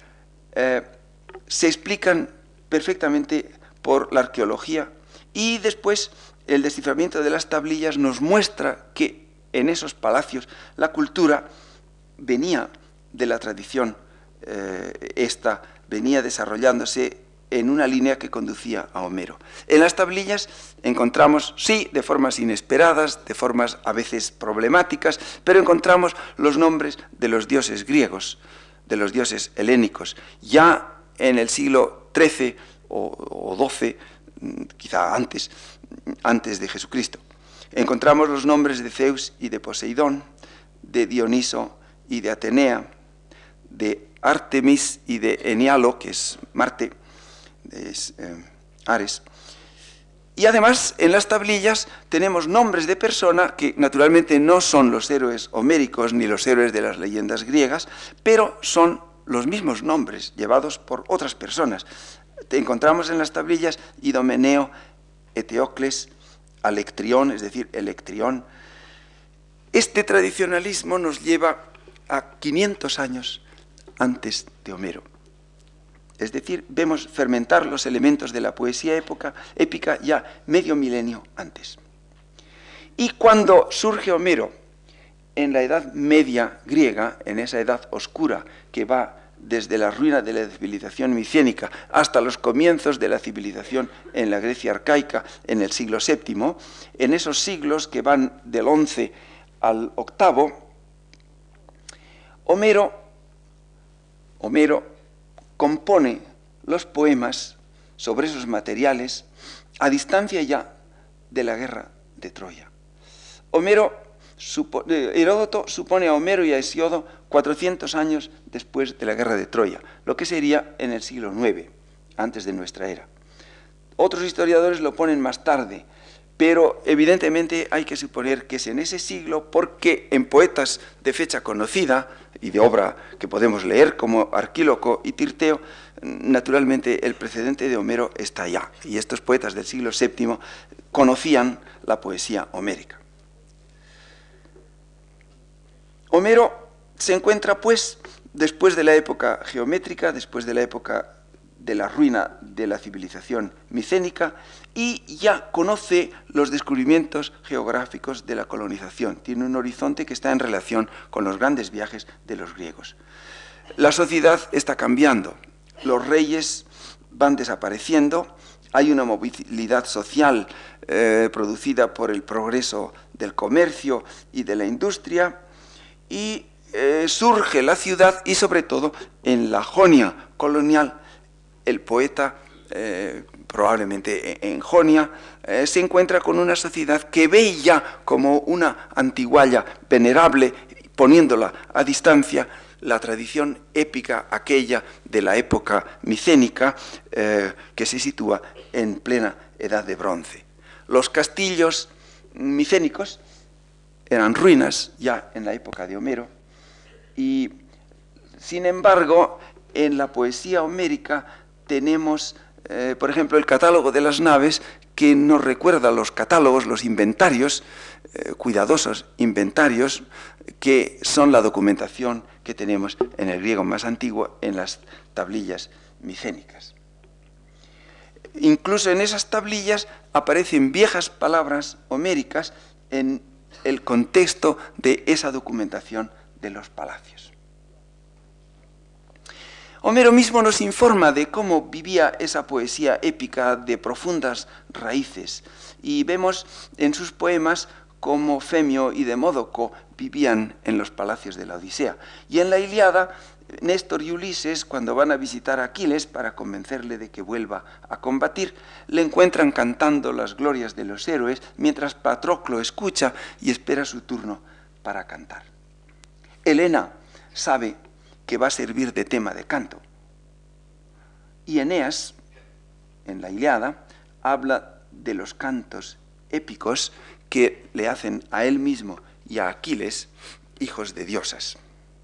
se explican perfectamente por la arqueología, y después el desciframiento de las tablillas nos muestra que en esos palacios la cultura venía de la tradición, esta venía desarrollándose en una línea que conducía a Homero. En las tablillas encontramos, sí, de formas inesperadas, de formas a veces problemáticas, pero encontramos los nombres de los dioses griegos, de los dioses helénicos. Ya en el siglo XIII o XII, quizá antes de Jesucristo, encontramos los nombres de Zeus y de Poseidón, de Dioniso y de Atenea, de Artemis y de Enealo, que es Marte, es Ares. Y además, en las tablillas tenemos nombres de personas que naturalmente no son los héroes homéricos ni los héroes de las leyendas griegas, pero son los mismos nombres llevados por otras personas. Encontramos en las tablillas Idomeneo, Eteocles, Alectrión, es decir, Electrión. Este tradicionalismo nos lleva a 500 años antes de Homero. Es decir, vemos fermentar los elementos de la poesía épica ya medio milenio antes. Y cuando surge Homero en la Edad Media griega, en esa edad oscura que va desde la ruina de la civilización micénica hasta los comienzos de la civilización en la Grecia arcaica en el siglo VII, en esos siglos que van del XI al VIII, Homero compone los poemas sobre esos materiales a distancia ya de la guerra de Troya. Heródoto supone a Homero y a Hesiodo 400 años después de la guerra de Troya, lo que sería en el siglo IX, antes de nuestra era. Otros historiadores lo ponen más tarde, pero evidentemente hay que suponer que es en ese siglo, porque en poetas de fecha conocida y de obra que podemos leer como Arquíloco y Tirteo, naturalmente el precedente de Homero está allá, y estos poetas del siglo VII conocían la poesía homérica. Homero se encuentra, pues, después de la época geométrica, después de la época de la ruina de la civilización micénica, y ya conoce los descubrimientos geográficos de la colonización. Tiene un horizonte que está en relación con los grandes viajes de los griegos. La sociedad está cambiando, los reyes van desapareciendo, hay una movilidad social producida por el progreso del comercio y de la industria, y surge la ciudad, y sobre todo en la Jonia colonial, el poeta, probablemente en Jonia, se encuentra con una sociedad que ve ya como una antigualla venerable, poniéndola a distancia, la tradición épica aquella de la época micénica, que se sitúa en plena Edad de Bronce. Los castillos micénicos eran ruinas ya en la época de Homero, y sin embargo en la poesía homérica tenemos, por ejemplo, el catálogo de las naves, que nos recuerda los catálogos, los inventarios, cuidadosos inventarios, que son la documentación que tenemos en el griego más antiguo en las tablillas micénicas. Incluso en esas tablillas aparecen viejas palabras homéricas en el contexto de esa documentación de los palacios. Homero mismo nos informa de cómo vivía esa poesía épica de profundas raíces, y vemos en sus poemas cómo Femio y Demódoco vivían en los palacios de la Odisea. Y en la Ilíada, Néstor y Ulises, cuando van a visitar a Aquiles para convencerle de que vuelva a combatir, le encuentran cantando las glorias de los héroes, mientras Patroclo escucha y espera su turno para cantar. Helena sabe que va a servir de tema de canto. Y Eneas, en la Ilíada, habla de los cantos épicos que le hacen a él mismo y a Aquiles hijos de diosas.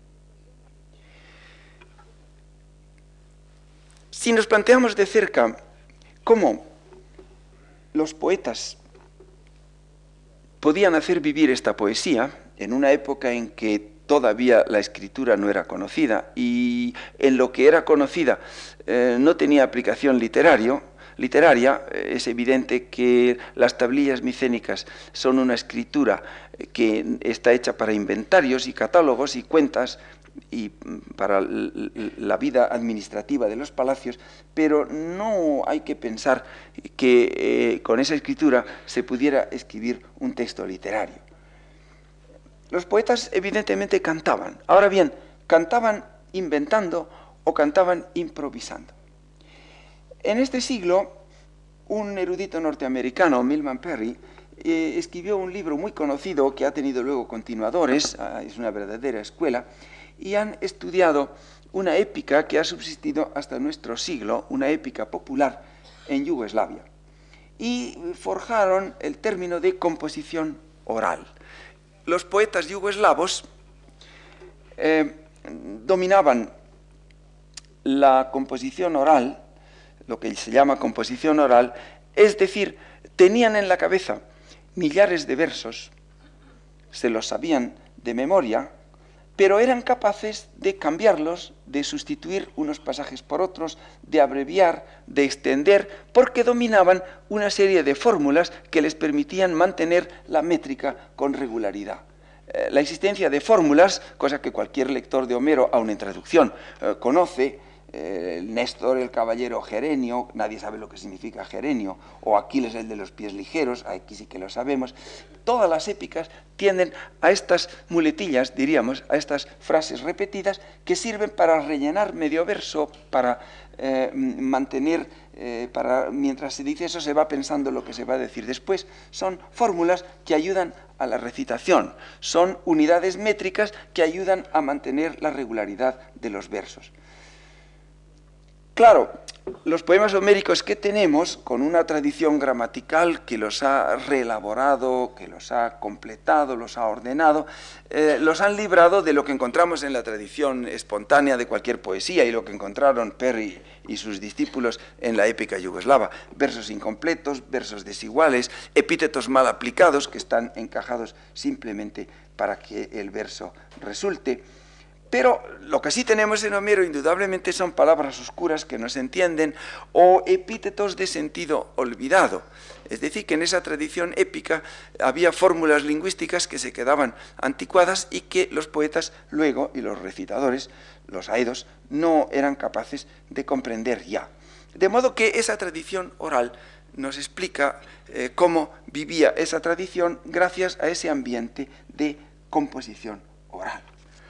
Si nos planteamos de cerca cómo los poetas podían hacer vivir esta poesía en una época en que todavía la escritura no era conocida, y en lo que era conocida no tenía aplicación literaria, es evidente que las tablillas micénicas son una escritura que está hecha para inventarios y catálogos y cuentas y para la vida administrativa de los palacios, pero no hay que pensar que con esa escritura se pudiera escribir un texto literario. Los poetas evidentemente cantaban. Ahora bien, ¿cantaban inventando o cantaban improvisando? En este siglo, un erudito norteamericano, Milman Parry, escribió un libro muy conocido que ha tenido luego continuadores, es una verdadera escuela, y han estudiado una épica que ha subsistido hasta nuestro siglo, una épica popular en Yugoslavia. Y forjaron el término de composición oral. Los poetas yugoslavos dominaban la composición oral, lo que se llama composición oral, es decir, tenían en la cabeza millares de versos, se los sabían de memoria, pero eran capaces de cambiarlos, de sustituir unos pasajes por otros, de abreviar, de extender, porque dominaban una serie de fórmulas que les permitían mantener la métrica con regularidad. La existencia de fórmulas, cosa que cualquier lector de Homero, aun en traducción, conoce, Néstor el caballero Gerenio, nadie sabe lo que significa Gerenio, o Aquiles el de los pies ligeros, aquí sí que lo sabemos. Todas las épicas tienden a estas muletillas, diríamos, a estas frases repetidas que sirven para rellenar medio verso, para mantener, mientras se dice eso se va pensando lo que se va a decir después. Son fórmulas que ayudan a la recitación, son unidades métricas que ayudan a mantener la regularidad de los versos. Claro, los poemas homéricos que tenemos, con una tradición gramatical que los ha reelaborado, que los ha completado, los ha ordenado, los han librado de lo que encontramos en la tradición espontánea de cualquier poesía y lo que encontraron Parry y sus discípulos en la épica yugoslava. Versos incompletos, versos desiguales, epítetos mal aplicados que están encajados simplemente para que el verso resulte. Pero lo que sí tenemos en Homero indudablemente son palabras oscuras que no se entienden o epítetos de sentido olvidado. Es decir, que en esa tradición épica había fórmulas lingüísticas que se quedaban anticuadas y que los poetas luego, y los recitadores, los aedos, no eran capaces de comprender ya. De modo que esa tradición oral nos explica cómo vivía esa tradición gracias a ese ambiente de composición oral.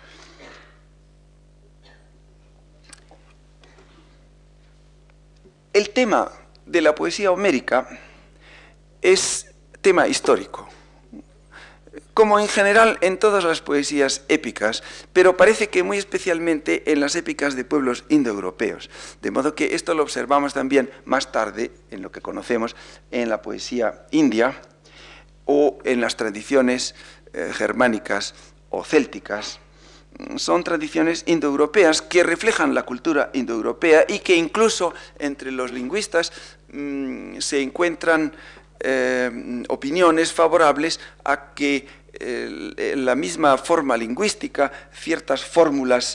El tema de la poesía homérica es tema histórico, como en general en todas las poesías épicas, pero parece que muy especialmente en las épicas de pueblos indoeuropeos. De modo que esto lo observamos también más tarde, en lo que conocemos, en la poesía india o en las tradiciones germánicas o célticas, son tradiciones indoeuropeas que reflejan la cultura indoeuropea y que incluso entre los lingüistas se encuentran opiniones favorables a que la misma forma lingüística, ciertas fórmulas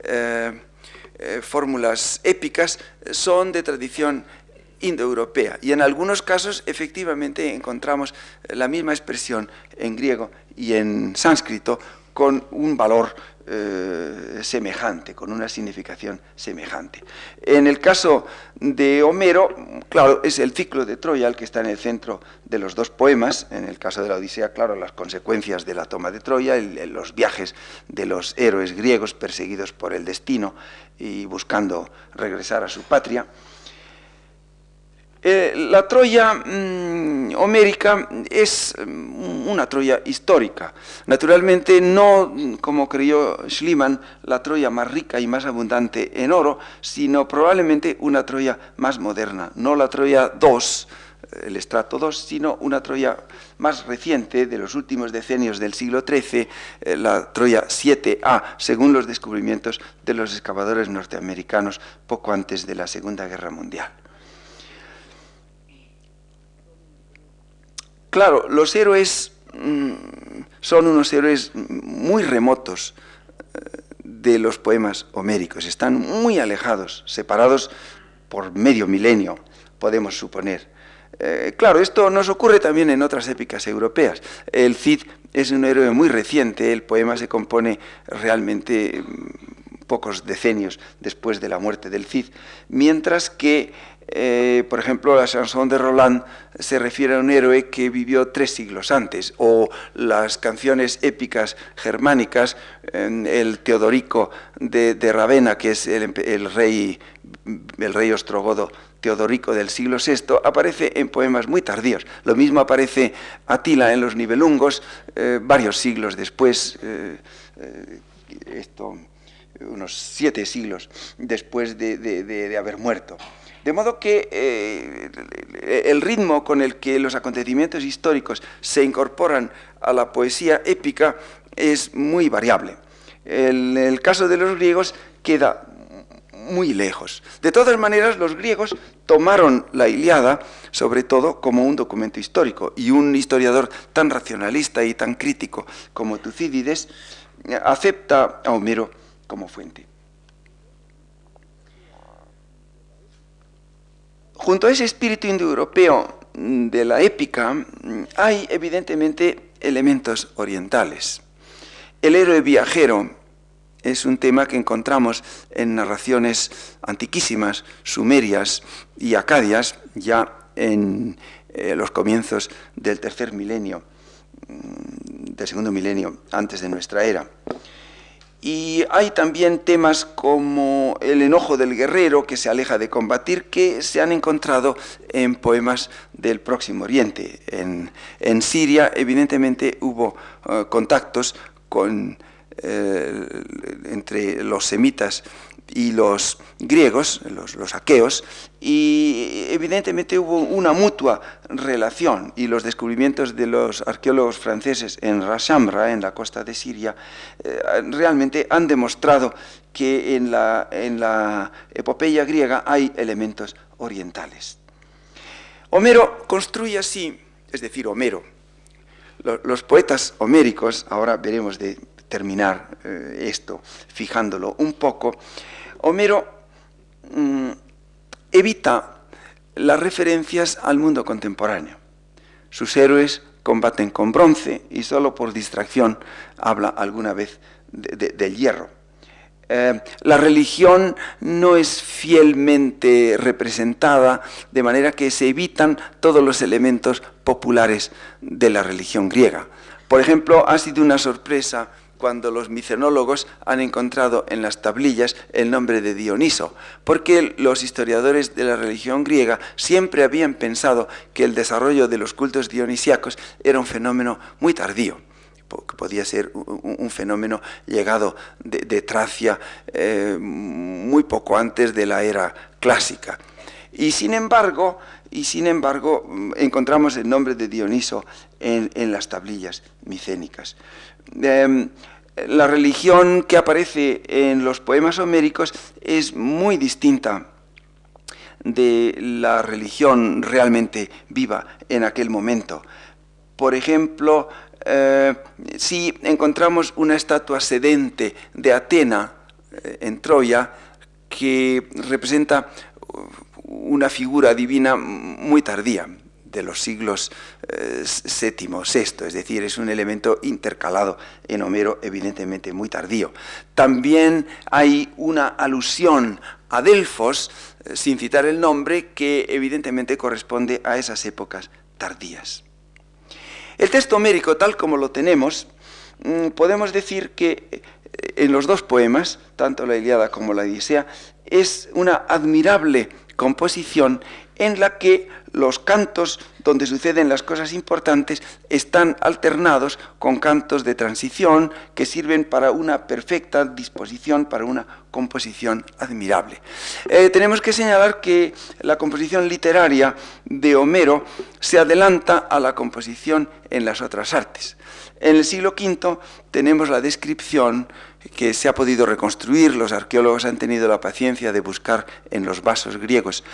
épicas son de tradición indoeuropea, y en algunos casos efectivamente encontramos la misma expresión en griego y en sánscrito con un valor semejante, con una significación semejante. En el caso de Homero, claro, es el ciclo de Troya el que está en el centro de los dos poemas. En el caso de la Odisea, claro, las consecuencias de la toma de Troya, los viajes de los héroes griegos perseguidos por el destino y buscando regresar a su patria. La Troya homérica es una Troya histórica. Naturalmente no, como creyó Schliemann, la Troya más rica y más abundante en oro, sino probablemente una Troya más moderna. No la Troya II, el estrato II, sino una Troya más reciente, de los últimos decenios del siglo XIII, la Troya 7A, según los descubrimientos de los excavadores norteamericanos poco antes de la Segunda Guerra Mundial. Claro, los héroes son unos héroes muy remotos de los poemas homéricos, están muy alejados, separados por medio milenio, podemos suponer. Claro, esto nos ocurre también en otras épicas europeas. El Cid es un héroe muy reciente, el poema se compone realmente pocos decenios después de la muerte del Cid, mientras que por ejemplo, la chanson de Roland se refiere a un héroe que vivió 3 siglos antes, o las canciones épicas germánicas, el Teodorico de Ravenna, que es el rey ostrogodo Teodorico del siglo VI, aparece en poemas muy tardíos. Lo mismo aparece Atila en los Nibelungos varios siglos después, unos 7 siglos después de haber muerto. De modo que el ritmo con el que los acontecimientos históricos se incorporan a la poesía épica es muy variable. En el caso de los griegos queda muy lejos. De todas maneras, los griegos tomaron la Ilíada, sobre todo, como un documento histórico, y un historiador tan racionalista y tan crítico como Tucídides acepta a Homero como fuente. Junto a ese espíritu indoeuropeo de la épica hay evidentemente elementos orientales. El héroe viajero es un tema que encontramos en narraciones antiquísimas, sumerias y acadias, ya en los comienzos del tercer milenio, del segundo milenio antes de nuestra era. Y hay también temas como el enojo del guerrero que se aleja de combatir, que se han encontrado en poemas del Próximo Oriente. En Siria, evidentemente, hubo contactos entre los semitas y los griegos, los aqueos, y evidentemente hubo una mutua relación, y los descubrimientos de los arqueólogos franceses en Ras Shamra, en la costa de Siria, realmente han demostrado que en la epopeya griega hay elementos orientales. Homero construye así, es decir, Homero, los poetas homéricos, ahora veremos de terminar esto, fijándolo un poco. Homero evita las referencias al mundo contemporáneo. Sus héroes combaten con bronce y solo por distracción habla alguna vez del hierro. La religión no es fielmente representada, de manera que se evitan todos los elementos populares de la religión griega. Por ejemplo, ha sido una sorpresa cuando los micenólogos han encontrado en las tablillas el nombre de Dioniso, porque los historiadores de la religión griega siempre habían pensado que el desarrollo de los cultos dionisíacos era un fenómeno muy tardío, que podía ser un fenómeno llegado de Tracia muy poco antes de la era clásica. Y sin embargo, encontramos el nombre de Dioniso en las tablillas micénicas. La religión que aparece en los poemas homéricos es muy distinta de la religión realmente viva en aquel momento. Por ejemplo, si encontramos una estatua sedente de Atena en Troya, que representa una figura divina muy tardía, de los siglos VII, VI, es decir, es un elemento intercalado en Homero, evidentemente muy tardío. También hay una alusión a Delfos, sin citar el nombre, que evidentemente corresponde a esas épocas tardías. El texto homérico, tal como lo tenemos, podemos decir que en los dos poemas, tanto la Ilíada como la Odisea, es una admirable composición en la que los cantos donde suceden las cosas importantes están alternados con cantos de transición que sirven para una perfecta disposición, para una composición admirable. Tenemos que señalar que la composición literaria de Homero se adelanta a la composición en las otras artes. En el siglo V tenemos la descripción que se ha podido reconstruir, los arqueólogos han tenido la paciencia de buscar en los vasos griegos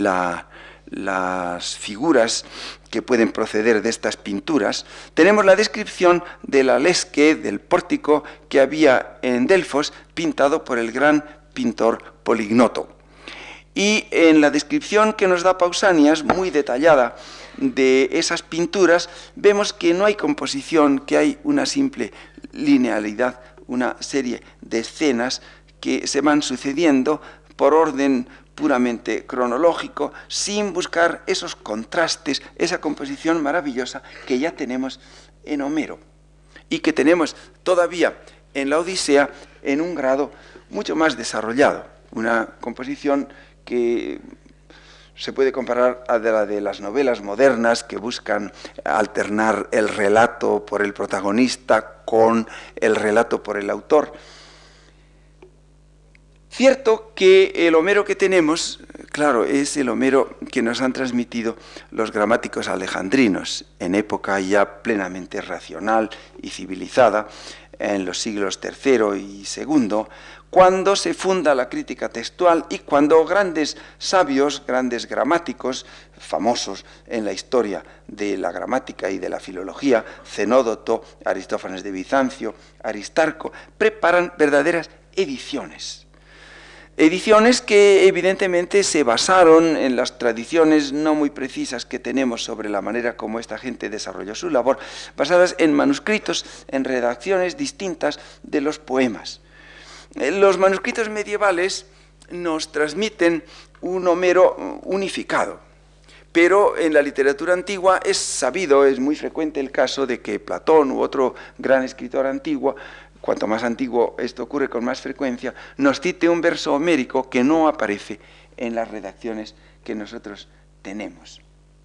las figuras que pueden proceder de estas pinturas. Tenemos la descripción de la lesque, del pórtico que había en Delfos, pintado por el gran pintor Polignoto. Y en la descripción que nos da Pausanias, muy detallada, de esas pinturas, vemos que no hay composición, que hay una simple linealidad, una serie de escenas que se van sucediendo por orden puramente cronológico, sin buscar esos contrastes, esa composición maravillosa que ya tenemos en Homero y que tenemos todavía en la Odisea en un grado mucho más desarrollado, una composición que se puede comparar a la de las novelas modernas que buscan alternar el relato por el protagonista con el relato por el autor. Cierto que el Homero que tenemos, claro, es el Homero que nos han transmitido los gramáticos alejandrinos, en época ya plenamente racional y civilizada, en los siglos III y II, cuando se funda la crítica textual y cuando grandes sabios, grandes gramáticos, famosos en la historia de la gramática y de la filología, Cenódoto, Aristófanes de Bizancio, Aristarco, preparan verdaderas ediciones. Ediciones que evidentemente se basaron en las tradiciones no muy precisas que tenemos sobre la manera como esta gente desarrolló su labor, basadas en manuscritos, en redacciones distintas de los poemas. Los manuscritos medievales nos transmiten un Homero unificado, pero en la literatura antigua es sabido, es muy frecuente el caso de que Platón u otro gran escritor antiguo, cuanto más antiguo esto ocurre con más frecuencia, nos cite un verso homérico que no aparece en las redacciones que nosotros tenemos.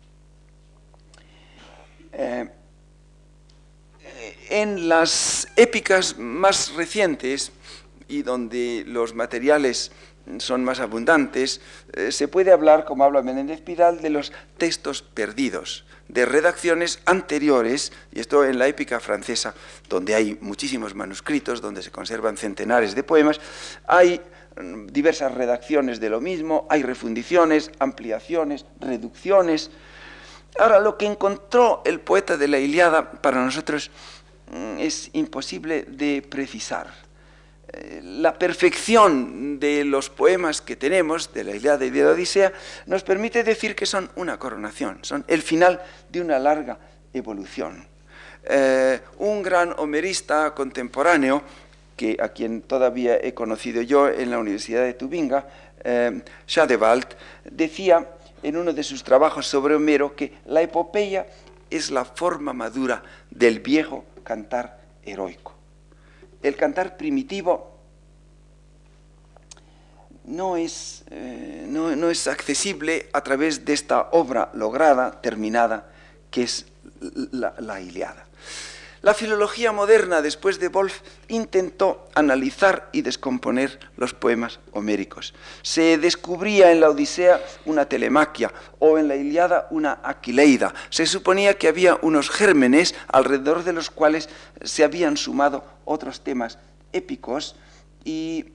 En las épicas más recientes y donde los materiales son más abundantes, se puede hablar, como habla Menéndez Pidal, de los textos perdidos, de redacciones anteriores, y esto en la épica francesa, donde hay muchísimos manuscritos, donde se conservan centenares de poemas, hay diversas redacciones de lo mismo, hay refundiciones, ampliaciones, reducciones. Ahora, lo que encontró el poeta de la Ilíada para nosotros es imposible de precisar. La perfección de los poemas que tenemos, de la Ilíada y de la Odisea, nos permite decir que son una coronación, son el final de una larga evolución. Un gran homerista contemporáneo, a quien todavía he conocido yo en la Universidad de Tubinga, Schadewald, decía en uno de sus trabajos sobre Homero que la epopeya es la forma madura del viejo cantar heroico. El cantar primitivo no es accesible a través de esta obra lograda, terminada, que es la Ilíada. La filología moderna, después de Wolf, intentó analizar y descomponer los poemas homéricos. Se descubría en la Odisea una Telemaquia o en la Ilíada una Aquileida. Se suponía que había unos gérmenes alrededor de los cuales se habían sumado otros temas épicos y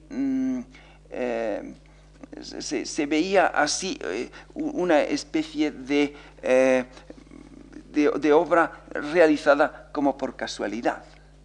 se veía así una especie de obra realizada como por casualidad.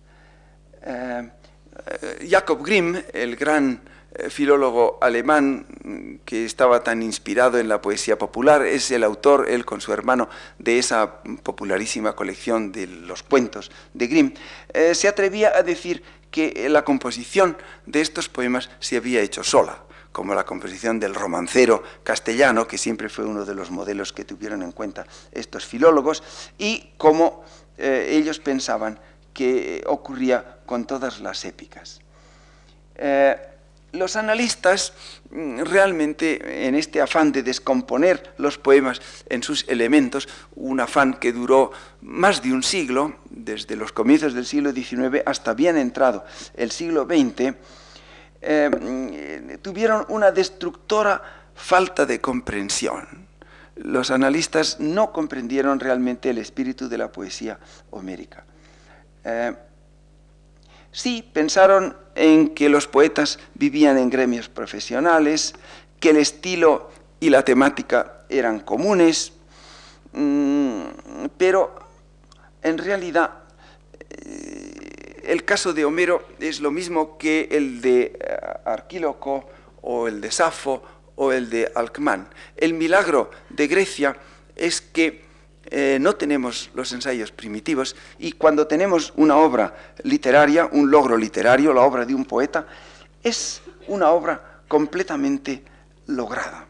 Jakob Grimm, el gran filólogo alemán que estaba tan inspirado en la poesía popular, es el autor, él con su hermano, de esa popularísima colección de los cuentos de Grimm. Se atrevía a decir que la composición de estos poemas se había hecho sola, como la composición del romancero castellano, que siempre fue uno de los modelos que tuvieron en cuenta estos filólogos, y como ellos pensaban que ocurría con todas las épicas. Los analistas realmente, en este afán de descomponer los poemas en sus elementos, un afán que duró más de un siglo, desde los comienzos del siglo XIX hasta bien entrado el siglo XX, tuvieron una destructora falta de comprensión. Los analistas no comprendieron realmente el espíritu de la poesía homérica. Sí, pensaron en que los poetas vivían en gremios profesionales, que el estilo y la temática eran comunes, pero en realidad el caso de Homero es lo mismo que el de Arquíloco o el de Safo o el de Alcmán. El milagro de Grecia es que no tenemos los ensayos primitivos y cuando tenemos una obra literaria, un logro literario, la obra de un poeta, es una obra completamente lograda.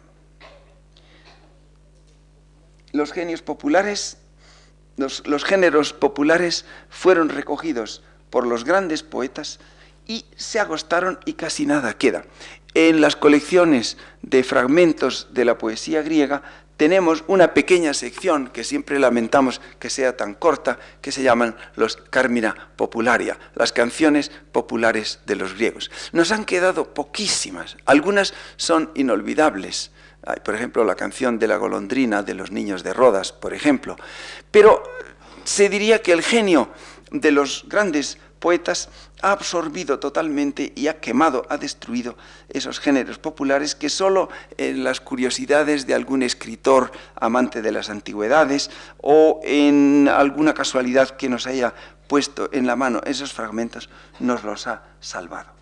Los genios populares, los géneros populares fueron recogidos por los grandes poetas y se agostaron y casi nada queda. En las colecciones de fragmentos de la poesía griega tenemos una pequeña sección que siempre lamentamos que sea tan corta, que se llaman los Carmina Popularia, las canciones populares de los griegos. Nos han quedado poquísimas, algunas son inolvidables. Hay, por ejemplo, la canción de la golondrina de los niños de Rodas, por ejemplo. Pero se diría que el genio de los grandes poetas ha absorbido totalmente y ha quemado, ha destruido esos géneros populares que solo en las curiosidades de algún escritor amante de las antigüedades o en alguna casualidad que nos haya puesto en la mano esos fragmentos nos los ha salvado.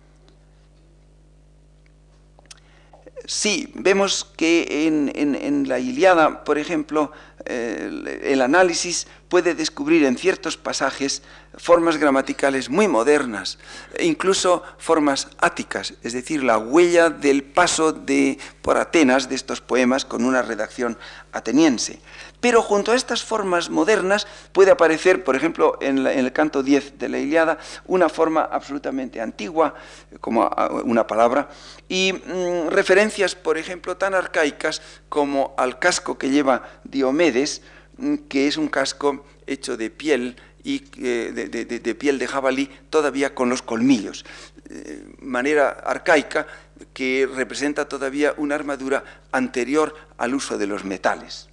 Sí, vemos que en la Ilíada, por ejemplo, el análisis puede descubrir en ciertos pasajes formas gramaticales muy modernas, e incluso formas áticas, es decir, la huella del paso por Atenas de estos poemas con una redacción ateniense. Pero junto a estas formas modernas puede aparecer, por ejemplo, en el canto 10 de la Ilíada, una forma absolutamente antigua, como una palabra, y referencias, por ejemplo, tan arcaicas como al casco que lleva Diomedes, que es un casco hecho de piel y de piel de jabalí, todavía con los colmillos, manera arcaica que representa todavía una armadura anterior al uso de los metales.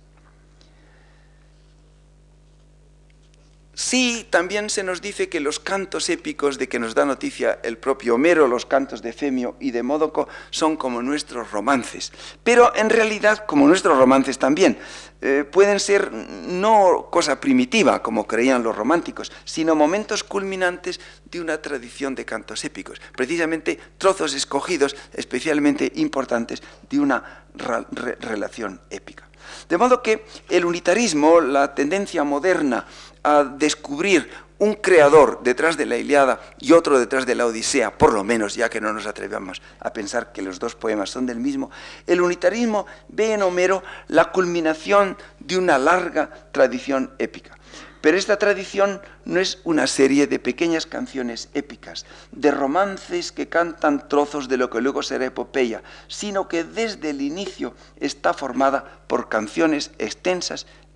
Sí, también se nos dice que los cantos épicos de que nos da noticia el propio Homero, los cantos de Femio y de Módoco, son como nuestros romances. Pero en realidad, como nuestros romances también, pueden ser no cosa primitiva, como creían los románticos, sino momentos culminantes de una tradición de cantos épicos. Precisamente trozos escogidos especialmente importantes de una relación épica. De modo que el unitarismo, la tendencia moderna a descubrir un creador detrás de la Ilíada y otro detrás de la Odisea, por lo menos, ya que no nos atrevamos a pensar que los dos poemas son del mismo, el unitarismo ve en Homero la culminación de una larga tradición épica. Pero esta tradición no es una serie de pequeñas canciones épicas, de romances que cantan trozos de lo que luego será epopeya, sino que desde el inicio está formada por canciones extensas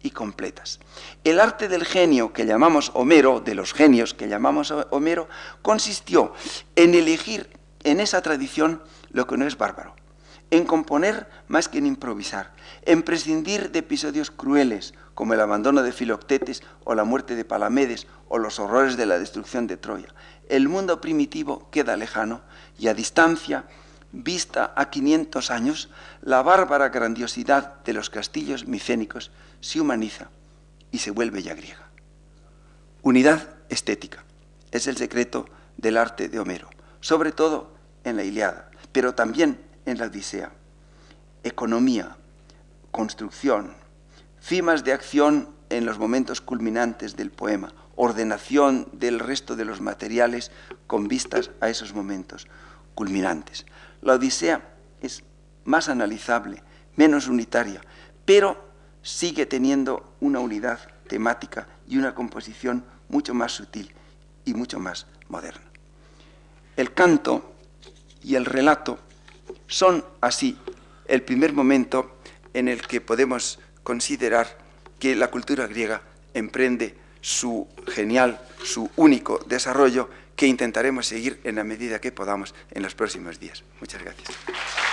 y completas. El arte del genio que llamamos Homero, de los genios que llamamos Homero, consistió en elegir en esa tradición lo que no es bárbaro, en componer más que en improvisar, en prescindir de episodios crueles como el abandono de Filoctetes o la muerte de Palamedes o los horrores de la destrucción de Troya. El mundo primitivo queda lejano y a distancia, vista a 500 años, la bárbara grandiosidad de los castillos micénicos se humaniza y se vuelve ya griega. Unidad estética es el secreto del arte de Homero, sobre todo en la Ilíada, pero también en la Odisea. Economía, construcción, cimas de acción en los momentos culminantes del poema, ordenación del resto de los materiales con vistas a esos momentos culminantes. La Odisea es más analizable, menos unitaria, pero sigue teniendo una unidad temática y una composición mucho más sutil y mucho más moderna. El canto y el relato son así el primer momento en el que podemos considerar que la cultura griega emprende su genial, su único desarrollo, que intentaremos seguir en la medida que podamos en los próximos días. Muchas gracias.